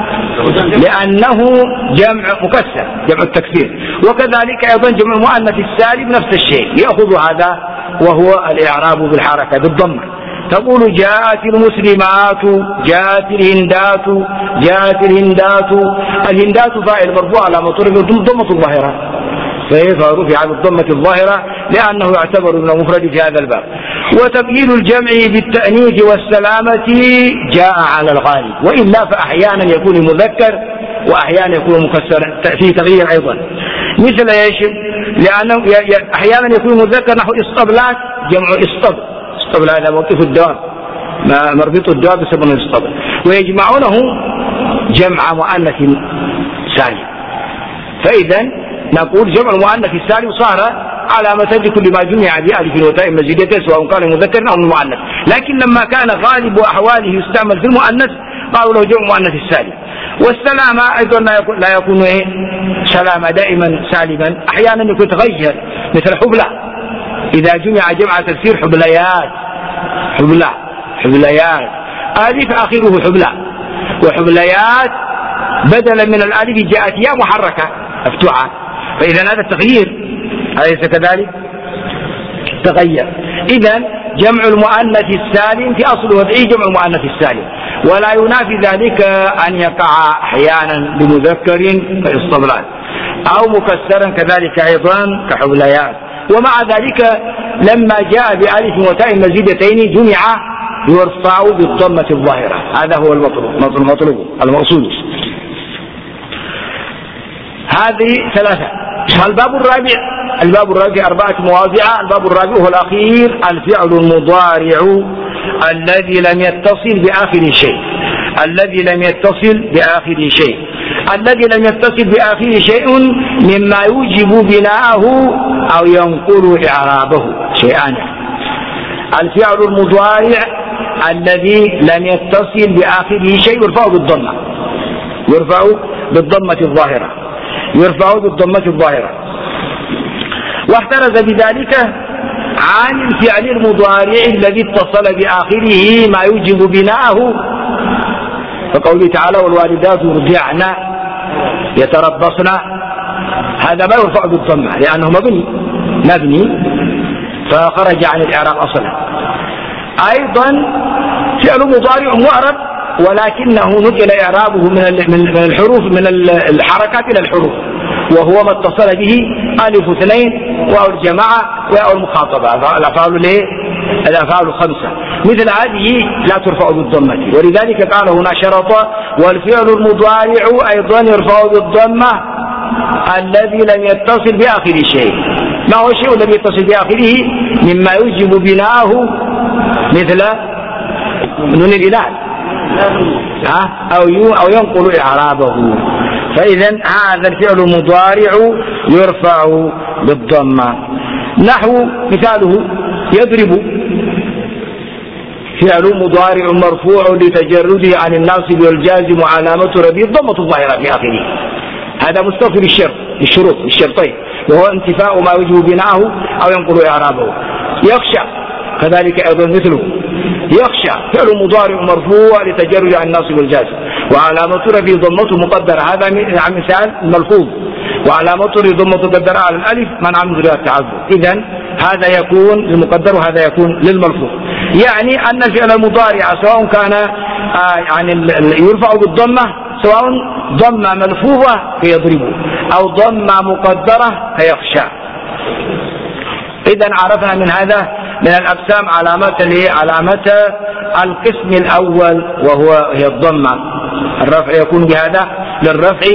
A: لأنه جمع مكسر، جمع التكسير. وكذلك أيضا جمع المؤنث السالم نفس الشيء، يأخذ هذا وهو الإعراب بالحركة بالضمة. تقول جاءت المسلمات، جاءت الهندات، جاءت الهندات. الهندات فاعل مرفوع على ضمة الظاهرة، فرفع بالضمة الظاهرة لأنه يعتبر من المفرد في هذا الباب. وتبيين الجمع بالتأنيث والسلامة جاء على الغالب، وإلا فأحيانا يكون مذكر وأحيانا يكون مكسر فيه تغيير أيضا. مثل ايش؟ لأنه أحيانا يكون مذكر نحو اسطبلات، جمع اسطبل. اسطبل هذا موقف الدواب، مربوط الدواب يسمونه اسطبل. ويجمعونه جمع مؤنث سالم. فإذا نقول جمع المؤنث السالم صار علامة لكل ما جمع بألف وتاء مزيدتين سواء كان مذكر أو مؤنث. لكن لما كان غالب أحواله يستعمل في المؤنث قالوا له جمع المؤنث السالم. والسلامة أيضا لا يكون سلامة دائما سالما، أحيانا يكون يتغير، مثل حبلى إذا جمع جمع تكسير حبليات، حبلى حبليات، ألف آخره حبلى، وحبليات بدلا من الألف جاءت ياء محركة مفتوحة، فإذا هذا التغيير أليس كذلك؟ تغير. إذا جمع المؤنث السالم في أصل وضعه جمع المؤنث السالم، ولا ينافي ذلك أن يقع أحيانا بمذكر كاسطبلات أو مكسرا كذلك أيضا كحبليات. ومع ذلك لما جاء بألف وتاء مزيدتين جمع يرفع بالضمة الظاهرة. هذا هو المطلوب المقصود. هذه 3. الباب الرابع 4 مواضع. الباب الرابع هو الأخير، الفعل المضارع الذي لم يتصل بآخر شيء. الذي لم يتصل بآخر شيء. الذي لم يتصل بآخر شيء مما يوجب بناءه أو ينقل إعرابه شيئان. الفعل المضارع الذي لم يتصل بآخره شيء يرفع بالضمة، يرفع بالضمة الظاهرة، يرفع بالضمة الظاهرة. واحترز بذلك عن الفعل المضارع الذي اتصل بآخره ما يوجب بناءه، فقوله تعالى والوالدات يرضعن يتربصن، هذا ما يرفع بالضمة لأنه مبني فخرج عن الإعراب أصلا. أيضا فعل مضارع معرب ولكنه نقل إعرابه من الحروف، من الحركات إلى الحروف، وهو ما اتصل به ألف 2 واو الجماعة واو المخاطبة، الأفعال 5 مثل هذه لا ترفع بالضمة. ولذلك قال هنا شرط والفعل المضارع أيضا يرفع بالضمة الذي لم يتصل بآخر شيء. ما هو الشيء الذي يتصل بآخره؟ مما يوجب بناءه مثل نون الإله أو ينقل إعرابه. فإذا هذا الفعل المضارع يرفع بالضمة. نحو مثاله يضرب، فعل مضارع مرفوع لتجرده عن الناصب والجازم وعلامة رفعه الضمة الظاهرة في آخره. هذا مستوفي للشرطين، وهو انتفاء ما يوجب بناءه أو ينقل إعرابه. يخشى كذلك أيضا مثله، يخشى فعل مضارع مرفوع لتجرد عن الناصب والجازم وعلامة رفعه ضمته مقدرة. هذا مثال ملفوظ. وعلامته ضمة مقدرة على الألف منع من ظهور التعذر. إذن هذا يكون للمقدر وهذا يكون للملفوظ. يعني أن الفعل المضارع سواء كان يعني يرفع بالضمة، سواء ضمة ملفوظة فيضربه أو ضمة مقدرة فيخشى. إذن عرفنا من هذا من الأقسام علامة القسم الأول هي الضمة. الرفع يكون بهذا للرفع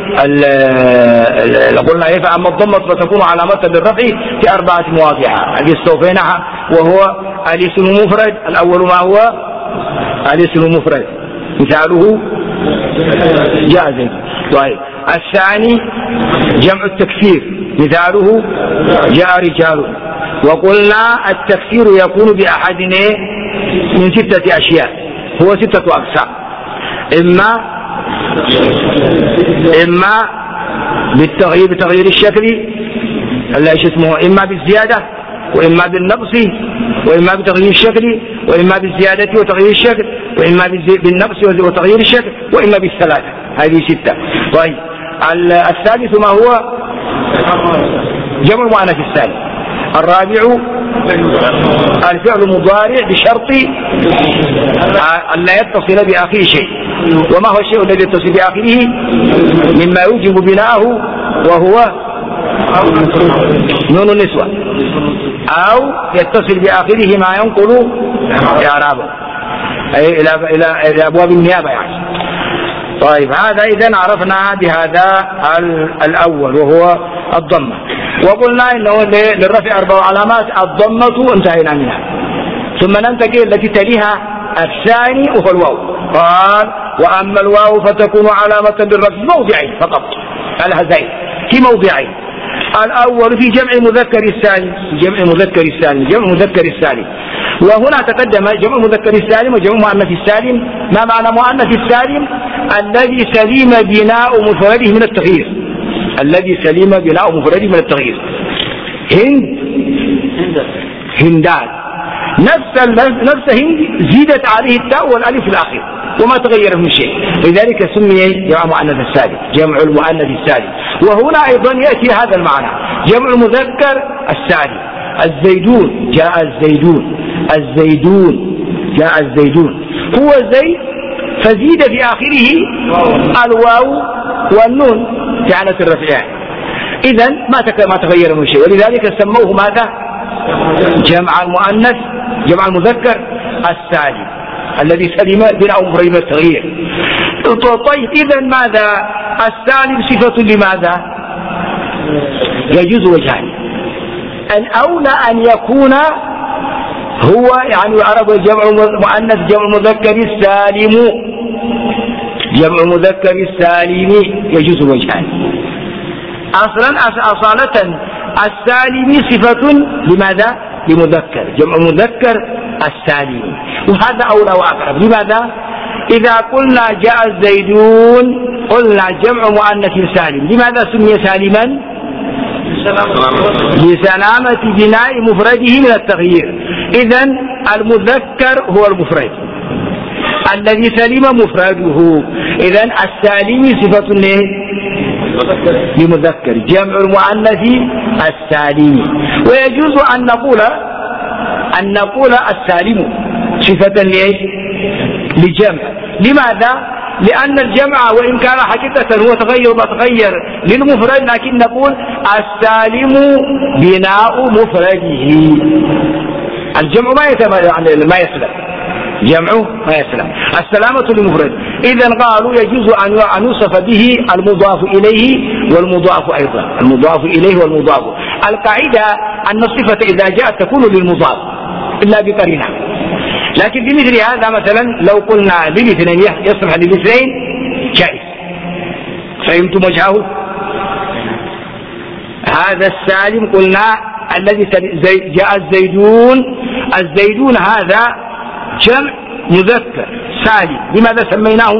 A: قلنا إيه؟ فأما الضمة فتكون علامة للرفع في 4 مواضع الذي استوفيناها، وهو الاسم المفرد. الأول ما هو الاسم المفرد مثاله جاء زيد. طيب الثاني جمع التكسير مثاله جاء رجال. وقلنا التكسير يكون بأحد من 6 أشياء، هو 6 أقسام: إما بتغيير الشكل إما بالزيادة وإما بالنقص وإما بتغيير الشكل وإما بالزيادة وتغيير الشكل وإما بالنقص وتغيير الشكل وإما بالثلاثة. هذه 6. طيب الثالث ما هو جمع المؤنث السالم. الرابع الفعل المضارع بشرط أن لا يتصل بآخره شيء. وما هو الشيء الذي يتصل بآخره؟ مما يوجب بناءه وهو نون النسوة، أو يتصل بآخره ما ينقل إعرابه أي إلى أبواب النيابة يعني. طيب هذا إذن عرفنا بهذا الأول وهو الضمة. وقلنا إنه للرفع 4 علامات، الضمة انتهينا منها، ثم ننتقل التي تليها الثاني وهو الواو. قال وأما الواو فتكون علامة للرفع موضعين فقط، الهزائم في موضعين. الأول في جمع المذكر السالم، وهنا تقدم جمع المذكر السالم وجمع المؤنث السالم. ما معنى مؤنث السالم؟ الذي سليم بناء مفرده من التغيير. هندان نفس هند زيدت عليه التاء والالف في الاخير وما تغير من شيء، لذلك سمي جمع المؤنث السالم، جمع المؤنث السالم. وهنا ايضا ياتي هذا المعنى جمع المذكر السالم. الزيدون جاء الزيدون هو زيد فزيد في آخره الواو والنون في حالة الرفع، إذن ما تغير من شيء، ولذلك سموه ماذا؟ جمع المذكر السالم الذي سلم بناء مفرد من التغيير. طيب إذن ماذا؟ السالم صفة لماذا؟ يجوز وجهان. الأولى أن يكون هو يعني يعرف جمع المؤنث جمع المذكر السالم يجوز وجهان. أصالة السالم صفة لماذا؟ لمذكر، جمع المذكر السالم، وهذا أولى وأقرب. لماذا؟ إذا قلنا جاء الزيدون قلنا جمع مؤنث سالم. لماذا سمي سالما؟ لسلامة بناء مفرده من التغيير. إذن المذكر هو المفرد الذي سلم مفرده. إذن السالم صفة لمذكر، جمع المؤنث السالم. ويجوز أن نقول السالم صفة لجمع. لماذا؟ لأن الجمع وإن كان حقيقة هو تغير للمفرد، لكن نقول السالم بناء مفرده. الجمع ما يسلم، جمعه ما يسلم، السلامة للمفرد. إذن قالوا يجوز أن يوصف به المضاف إليه والمضاف أيضا، القاعدة أن الصفة إذا جاءت تكون للمضاف إلا بقرينة. لكن بمثل هذا مثلا لو قلنا للاثنين يصلح للاثنين جائز. فهمتم وجهه؟ هذا السالم قلنا الذي جاء الزيدون هذا جمع مذكر سالم. لماذا سميناه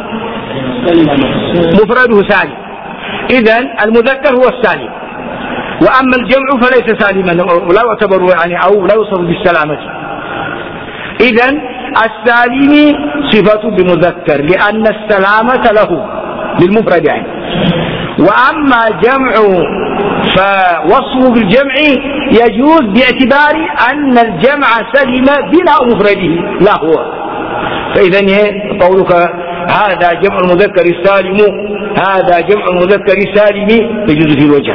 A: مفرده سالم؟ إذن المذكر هو السالم، وأما الجمع فليس سالما ولا يعتبر أو لا يوصف بالسلامة. إذن السالم صفة بمذكر لأن السلامة له للمفرد يعني. وأما جمع فوصفه بالجمع يجوز باعتبار أن الجمع سلم بلا مفرده لا هو. فإذا قولك هذا جمع المذكر السالم، هذا جمع المذكر السالم يجوز في الوجه.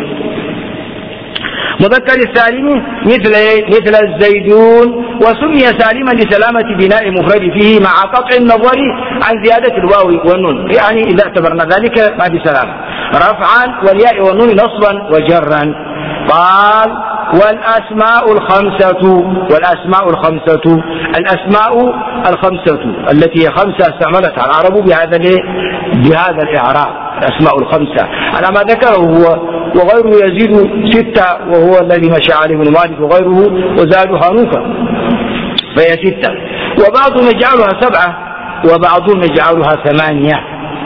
A: مذكر السالم مثل الزيدون، وسمي سالما لسلامة بناء المفرد فيه مع قطع النظر عن زيادة الواو والنون، يعني إذا اعتبرنا ذلك ما بسلامة. رفعا والياء والنون نصبا وجرا. قال والأسماء الخمسة، والأسماء الخمسة، الأسماء الخمسة التي هي خمسة استعملتها العرب بهذا الإعراب، الأسماء الخمسة على ما ذكره هو، وغيره يزيد 6 وهو الذي مشى عليه ابن مالك وغيره، وزاد هانوكا فهي 6، وبعضهم يجعلها 7 وبعضهم يجعلها 8.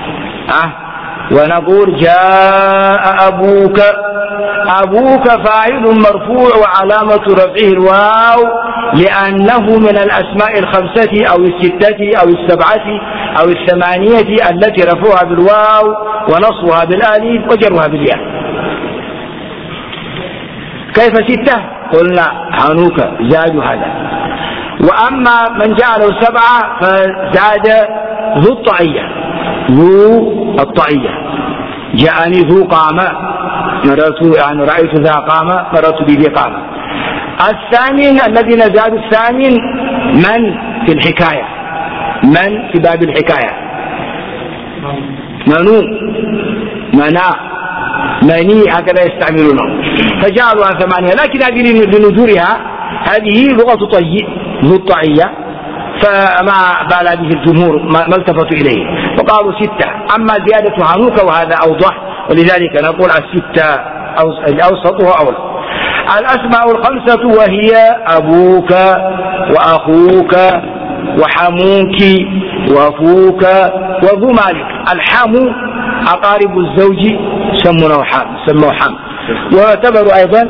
A: ونقول جاء أبوك، أبوك فاعل مرفوع وعلامة رفعه الواو لأنه من الأسماء الخمسة أو 6 أو 7 أو 8 التي رفعها بالواو ونصبها بالالف وجرها بالياء. كيف 6؟ قلنا هانوك زاد هذا. وأما من جعله 7 فزاد ذو الطعية، ذو الطعية. جاءني ذو قامة، مررت يعني رأيت ذا قامة، مررت بذي قامة. الثامن الذين زادوا الثامن من في الحكاية، من في باب الحكاية، منو، منا، مني، هكذا يستعملونه فجعلوها 8. لكن هذه لنذورها هذه لغة ذو الطعية، فما بال به الجمهور ما التفتوا إليه وقالوا 6. أما زيادة هانوك وهذا أوضح، ولذلك نقول 6 أو الأوسط أولى. الأسماء الخمسة وهي أبوك وأخوك وحموك وفوك وذو مالك. الحم أقارب الزوج سموا حم، ويعتبر أيضا.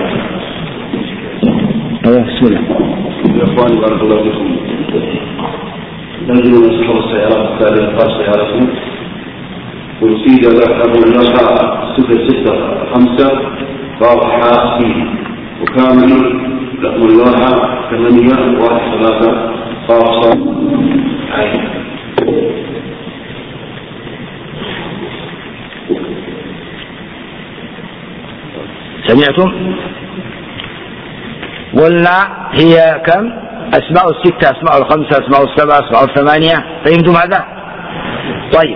A: بسم الله
B: يا اخواني بارك الله فيكم. ننزل من سفر السيارات التالية قال سيارته ويسيد ذهب النصر 6 راح فيه وكامل لأم الله 8 1 3 خاصة عين.
A: سمعتم؟ قلنا هي كم؟ أسماء 6، أسماء 5، أسماء 7، أسماء 8. فهمتم هذا؟ طيب.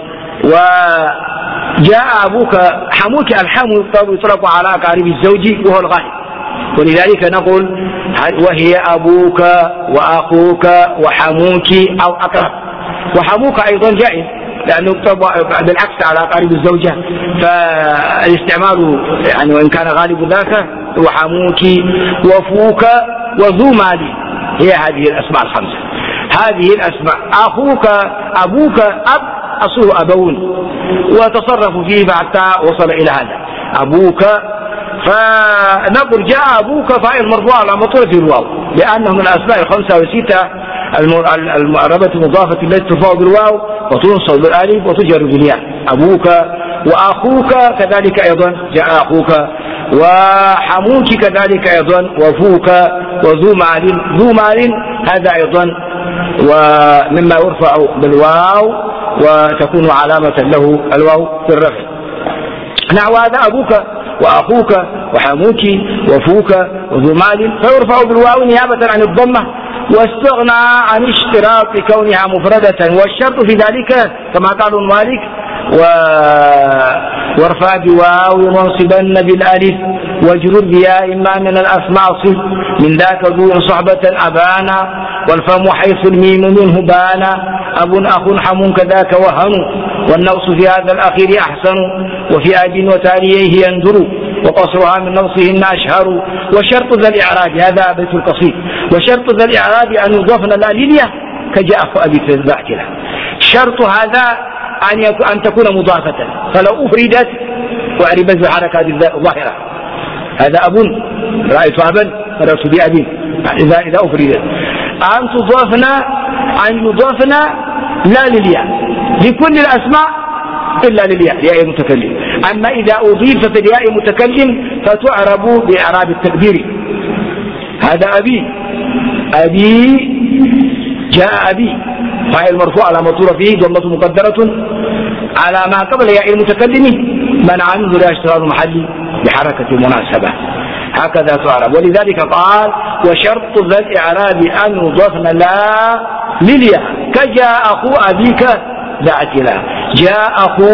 A: وجاء أبوك حموك، الحم يطلق على أقارب الزوج وهو الغالب، ولذلك نقول وهي أبوك وأخوك وحموك أو أقرب. وحموك أيضا جائز لأنه بالعكس على أقارب الزوجة، فالاستعمال يعني وإن كان غالب ذاك وحموك وفوك وذو مالي، هي هذه الأسماء الخمسة. هذه الأسماء أخوك أبوك أب أصله أبون، وتصرفوا فيه حتى وصل إلى هذا أبوك. فنقول جاء أبوك فاعل مرفوع على مطلق الواو لأنه من الأسماء الخمسة و6 المعربة المضافة التي ترفع بالواو وتنصب بالالف وتجر بالياء. أبوك وأخوك كذلك أيضا جاء أخوك، وحموك كذلك أيضا، وفوك وذو مال هذا أيضا ومما يرفع بالواو وتكون علامة له الواو في الرفع. نحو هذا أبوك وأخوك وحموك وفوك وذو مال فيرفع بالواو نيابة عن الضمة، واستغنى عن اشتراط كونها مفردة، والشرط في ذلك كما قال مالك وارفع بواو وانصبن بالالف واجرر بياء إما من الأسماء صف من ذاك ذو صحبة أبانا، والفم حيث الميم منه بانا، أب أخ حم كذاك وهن، والنقص في هذا الأخير أحسن، وفي أب وتاليه يندر، وقصرها من نقصهن أشهر. وشرط ذا الإعراب، هذا بيت القصيد، وشرط ذا الإعراب أن يضافن لا للية كجاء أبي في الباعتلة. شرط هذا أن تكون مضافة، فلو أفردت وأعربت بحركات الظاهرة هذا أب رأيت أبا مررت بأب، إذا أفردت أن يضافنا لا للياء لكل الأسماء إلا للياء المتكلم. أما إذا أضيفت الياء المتكلم فتعرب بإعراب التقدير. هذا أبي، أبي جاء أبي، فاعل مرفوع على مطور فيه ضمة مقدرة على ما قبل ياء المتكلم منع منه لا اشتغال محلي بحركة المناسبة. هكذا تعرب. ولذلك قال وشرط ذا الإعراب أن يضافن لا للياء كجاء أخو أبيك ذا اعتلاء، جاء أخو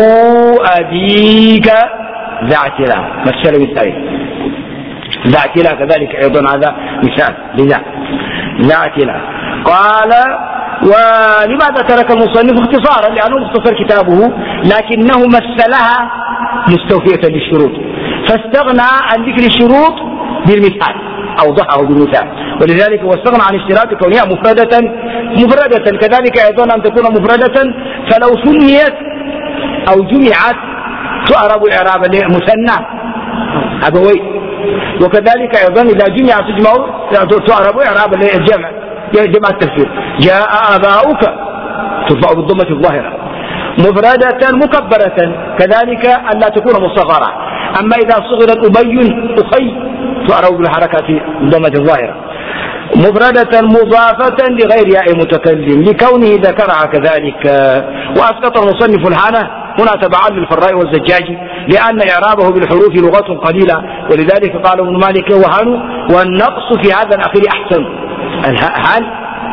A: أبيك ذا اعتلاء مثل مثالي، ذا اعتلاء كذلك أيضا هذا مثال لذا ذا اعتلاء. قال ولماذا ترك المصنف اختصارا؟ لأنه مختصر كتابه لكنه مثلها مستوفية للشروط فاستغنى عن ذكر الشروط بالمثال، أوضحه بالمثال. ولذلك واستغنى عن اشتراط كونها مفردة كذلك أيضا أن تكون مفردة فلو سميت أو جمعت تعرب إعراب مثنى أبوي، وكذلك أيضا إذا جمعت تعرب إعراب الجمع جمع التكسير. جاء آباؤك ترفع بالضمة الظاهرة، مفردة مكبرة كذلك أن لا تكون مصغرة. أما إذا صغرت أخي تعرب بالحركة بالضمة الظاهرة. مفردة مضافة لغير ياء متكلم لكونه ذكرها كذلك. وأسقط المصنف الحانة هنا تبعا للفراء والزجاج لأن إعرابه بالحروف لغة قليلة، ولذلك قال ابن مالك وهانوا والنقص في هذا الأخير أحسن. الهان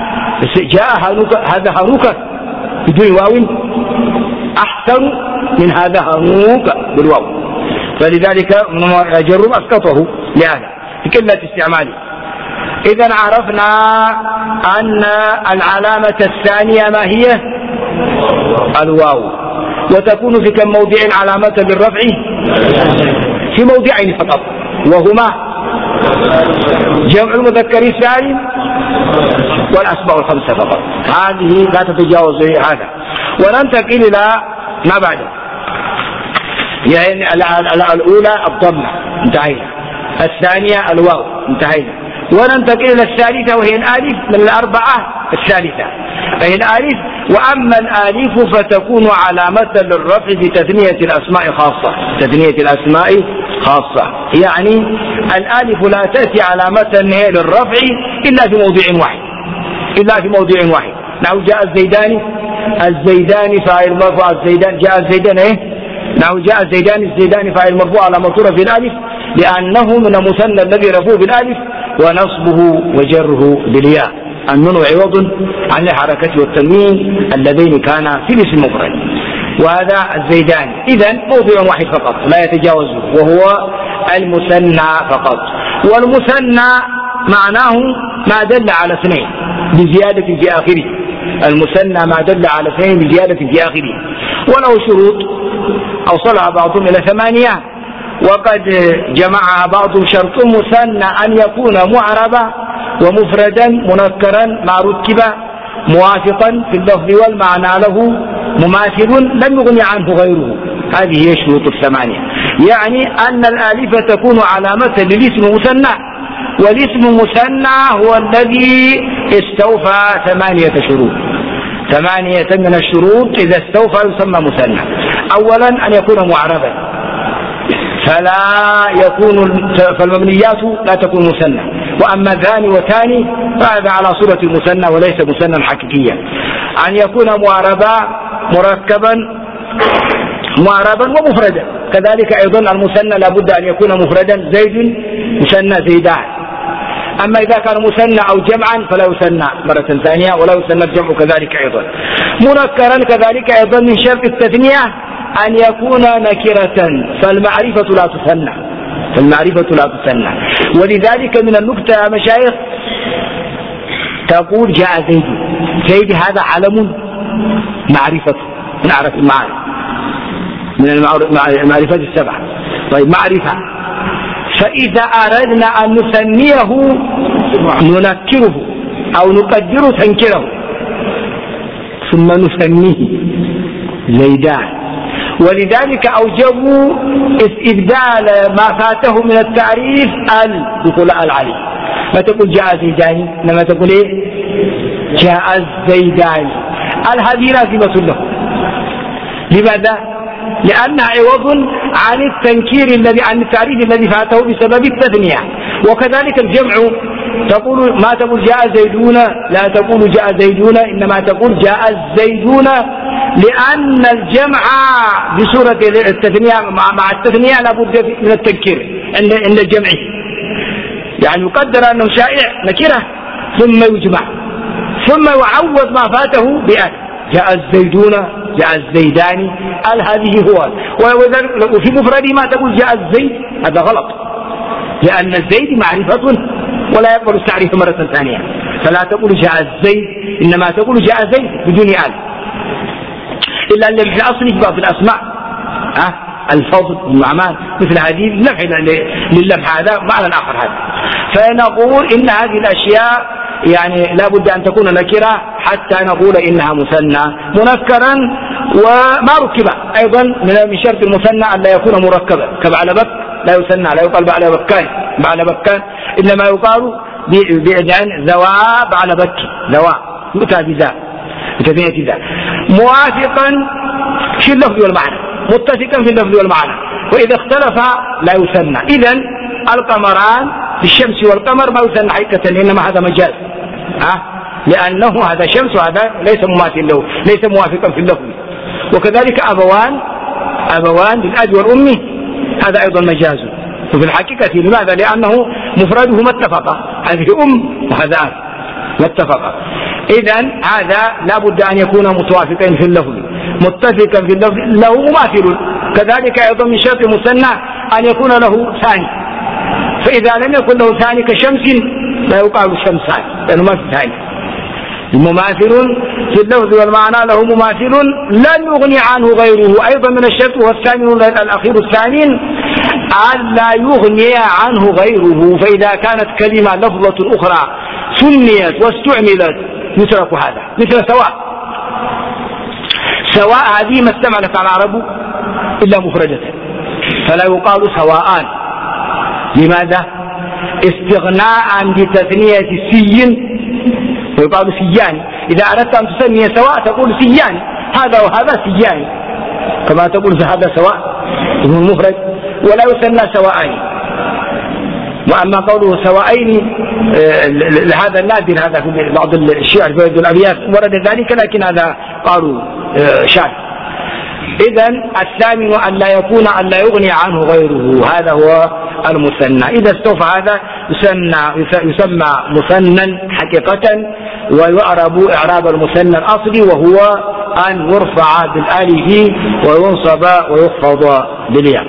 A: جاء هانوك، هذا هانوك بدون واو أحسن من هذا هانوك بالواو، فلذلك جرب أسقطه لهذا لقلة استعماله. إذا عرفنا أن العلامة الثانية ما هي؟ الواو، وتكون في كم موضع علامة للرفع؟ في موضعين فقط، وهما جمع المذكر السالم والأسماء الخمسة فقط، هذه لا تتجاوز هذا. وننتقل إلى ما بعد، يعني الأولى الضمة انتهينا، الثانية الواو انتهينا، وننتقل إلى الثالثة وهي الآلف من الأربعة الثالثة فهي الآلف. وأما الآلف فتكون علامة للرفع بتثنية الأسماء خاصة، تثنية الأسماء خاصة، يعني الآلف لا تأتي علامة للرفع إلا في موضع واحد، إلا في موضع واحد. نحو جاء الزيدان فاعل مرفوع، الزيدان جاء الزيدان نحو جاء الزيدان فاعل مرفوع على مطورة في الآلف لأنه من المثنى الذي رفوه بالآلف ونصبه وجره بالياء. النون عوض عن الحركة والتنوين اللذين كانا في الاسم المفرد، وهذا الزيدان. إذن موضوع واحد فقط لا يتجاوزه وهو المثنى فقط. والمثنى معناه ما دل على اثنين بزيادة في آخره، المثنى ما دل على اثنين بزيادة في آخره، وله شروط أوصلها بعضهم إلى 8 وقد جمعها بعضهم. شرط مثنى أن يكون معربا ومفردا منكرا ما ركب موافقا في اللفظ والمعنى له مماثل لم يغني عنه غيره. هذه هي الشروط 8، يعني أن الآلف تكون علامة للاسم مثنى، والاسم مثنى هو الذي استوفى 8 شروط، 8 من الشروط إذا استوفى يسمى مثنى. أولا أن يكون معربا فالمبنيات لا تكون مثنى، وأما ثاني وثاني فهذا على صورة المثنى وليس مثنى حقيقيا. أن يكون معربا ومفردا كذلك أيضا المثنى لابد أن يكون مفردا، زيد مثنى زيدان. أما إذا كان مثنى أو جمعا فلا يثنى مرة ثانية ولا يثنى الجمع كذلك أيضا. منكرا كذلك أيضا من شرط التثنية أن يكون نكرة، فالمعرفة لا تثنى. ولذلك من النكتة يا مشايخ تقول جاء زيد هذا علم معرفة، نعرف المعارف من المعرفات السبعة. طيب معرفة، فإذا أردنا أن نثنيه ننكره أو نقدره تنكره ثم نثنيه زيدان. ولذلك أوجبوا إبدال ما فاته من التعريف دخول العلي، ما تقول جاء زيداني لما تقول إيه جاء الزيداني، هذه لازمة له. لماذا؟ لأنها عوض عن التنكير عن التعريف الذي فاته بسبب التثنية. وكذلك الجمع، تقول ما تقول جاء زيدون، لا تقول جاء زيدون، إنما تقول جاء الزيدون، لأن الجمع بصورة التثنية مع التثنية لابد من التنكير عند الجمع، يعني يقدر أنه شائع نكرة ثم يجمع ثم يعوض ما فاته بأل، جاء الزيدون جاء الزيدان، هذه هو. وفي مفرده ما تقول جاء الزيد، هذا غلط، لأن الزيد معرفة ولا يقبل التعريف مرة ثانية، فلا تقول جاء الزيد، إنما تقول جاء زيد بدون آل، إلا اللي في الأصل في بعض الأسماء الفضل والنعمان مثل هذه اللمح لللمح، هذا معنى آخر هذا. فنقول إن هذه الأشياء يعني لا بد أن تكون نكرة حتى نقول إنها مثنى منكرا. وما ركب أيضا من شرط المثنى أن لا يكون مركبا، كبعل بك لا يثنى، لا يقال بعل بكان، إنما يقال بإذن ذوا بعل بك، ذوا يؤتى بذا بتثنية ذا، موافقا في اللفظ والمعنى، متفقا في اللفظ والمعنى، وإذا اختلف لا يثنى. إذن القمران في الشمس والقمر ما يثنى حقيقة، إنما هذا مجاز، لأنه هذا شمس وهذا ليس مماثل له، ليس موافقا في اللفظ. وكذلك أبوان للأب والأم، هذا أيضا مجاز وفي الحقيقة. لماذا؟ لأنه مفرده ما اتفق، هذه وهذا أب ما اتفق. إذن هذا لا بد أن يكون متوافقا في اللفظ، متفقا في اللفظ، له مماثل. كذلك أيضا من شرط المثنى أن يكون له ثاني، فإذا لم يكن له ثاني كشمس لا يقال شمسان، لأنه ما في ثاني. مماثل في اللفظ والمعنى له مماثل لن يغني عنه غيره، أيضا من الشرط والثاني الأخير الثاني أن لا يغني عنه غيره. فإذا كانت كلمة لفظة أخرى سميت واستعملت يترك هذا، مثل سواء هذه ما استعملت العرب إلا مفردة، فلا يقال سواء. لماذا؟ استغناء بتثنية سي، ويقال سيان. إذا أردت أن تسمي سواء تقول سيان، هذا وهذا سيان، كما تقول هذا سواء اسم المفرد، ولا يسمى سواءين. وأما قوله سواءين هذا النادر، هذا في بعض الشعر في الأبيات ورد ذلك، لكن هذا قالوا شاذ. إذن الثامن أن لا يغني عنه غيره، هذا هو المثنى. إذا استوفى هذا يسمى مثنى حقيقة، ويعرب إعراب المثنى الأصلي، وهو أن يرفع بالألف وينصب ويخفض بالياء.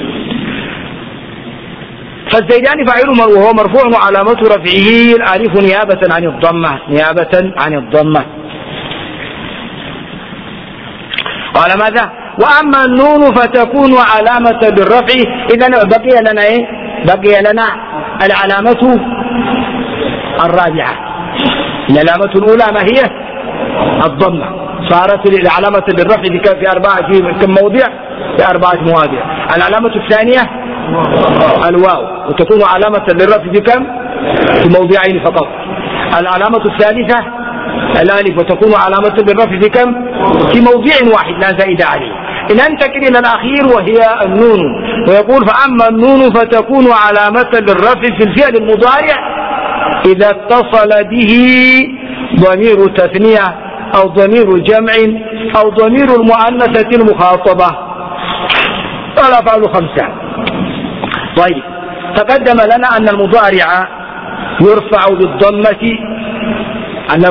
A: فالزيدان فاعل وهو مرفوع وعلامة رفعه الألف نيابة عن الضمة. قال ماذا؟ وأما النون فتكون علامة للرفع. إذا بقي لنا العلامة الرابعة. العلامة الأولى ما هي؟ الضمة، صارت العلامة للرفع في كم موضع؟ في 4 مواضع. العلامة الثانية الواو، وتكون علامة للرفع في كم؟ في موضعين فقط. العلامة الثالثة الألف، وتكون علامة للرفع في كم؟ في موضع واحد لا زائد عليه. ننتقل إلى الأخير وهي النون، ويقول فأما النون فتكون علامة للرفع في الفعل المضارع إذا اتصل به ضمير تثنية أو ضمير جمع أو ضمير المؤنثة المخاطبة. والأفعال 5. طيب، تقدم لنا أن المضارع يرفع بالضمة، أن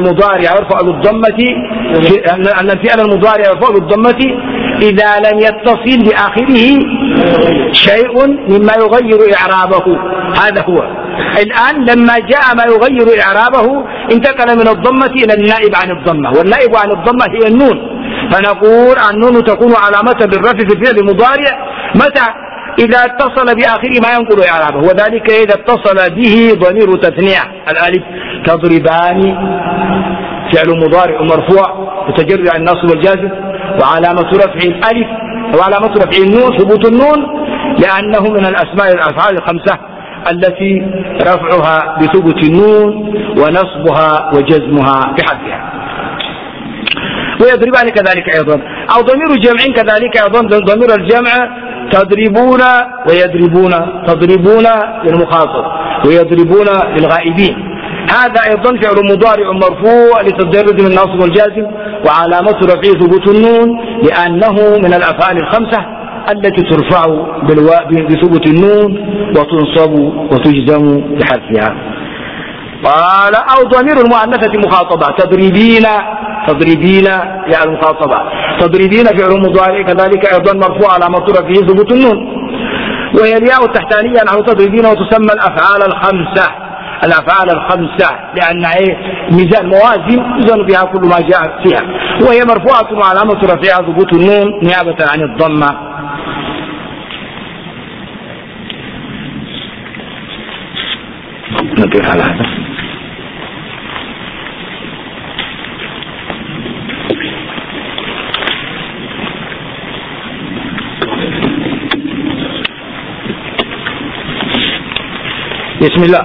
A: الفعل المضارع يرفع بالضمة إذا لم يتصل بآخره شيء مما يغير إعرابه. هذا هو. الآن لما جاء ما يغير إعرابه انتقل من الضمة إلى النائب عن الضمة، والنائب عن الضمة هي النون. فنقول النون تكون علامة للرفع في الفعل المضارع متى؟ إذا اتصل بآخره ما ينقل إعرابه، وذلك إذا اتصل به ضمير تثنية الألف، تضربان فعل مضارع مرفوع وتجرد عن النصب والجازم، وعلامة رفع الألف وعلامة رفع النون ثبوت النون، لأنه من الأسماء الأفعال 5 التي رفعها بثبوت النون ونصبها وجزمها بحذفها. ويضربان كذلك أيضا، أو ضمير الجمع كذلك أيضا ضمير الجمع تضربون ويضربون، تضربون للمخاطب ويضربون للغائبين. هذا أيضا فعل مضارع مرفوع لتجرد من الناصب والجازم، وعلامة رفعه ثبوت النون لأنه من الأفعال الخمسة التي ترفع بثبوت النون وتنصب وتجزم بحذفها. قال أو ضمير المؤنثة مخاطبة تضربين، تضربين يا المخاطبة، تضربين فعل مضارع كذلك أيضا مرفوع علامة رفعه ثبوت النون، وهي الياء التحتانية نحو تضربين، وتسمى الأفعال الخمسة، الأفعال الخمسة لأن ميزان موازين يوزن بها كل ما جاء فيها، وهي مرفوعة وعلامة رفعها ثبوت النون نيابة عن الضمة. نقف على هذا. بسم الله.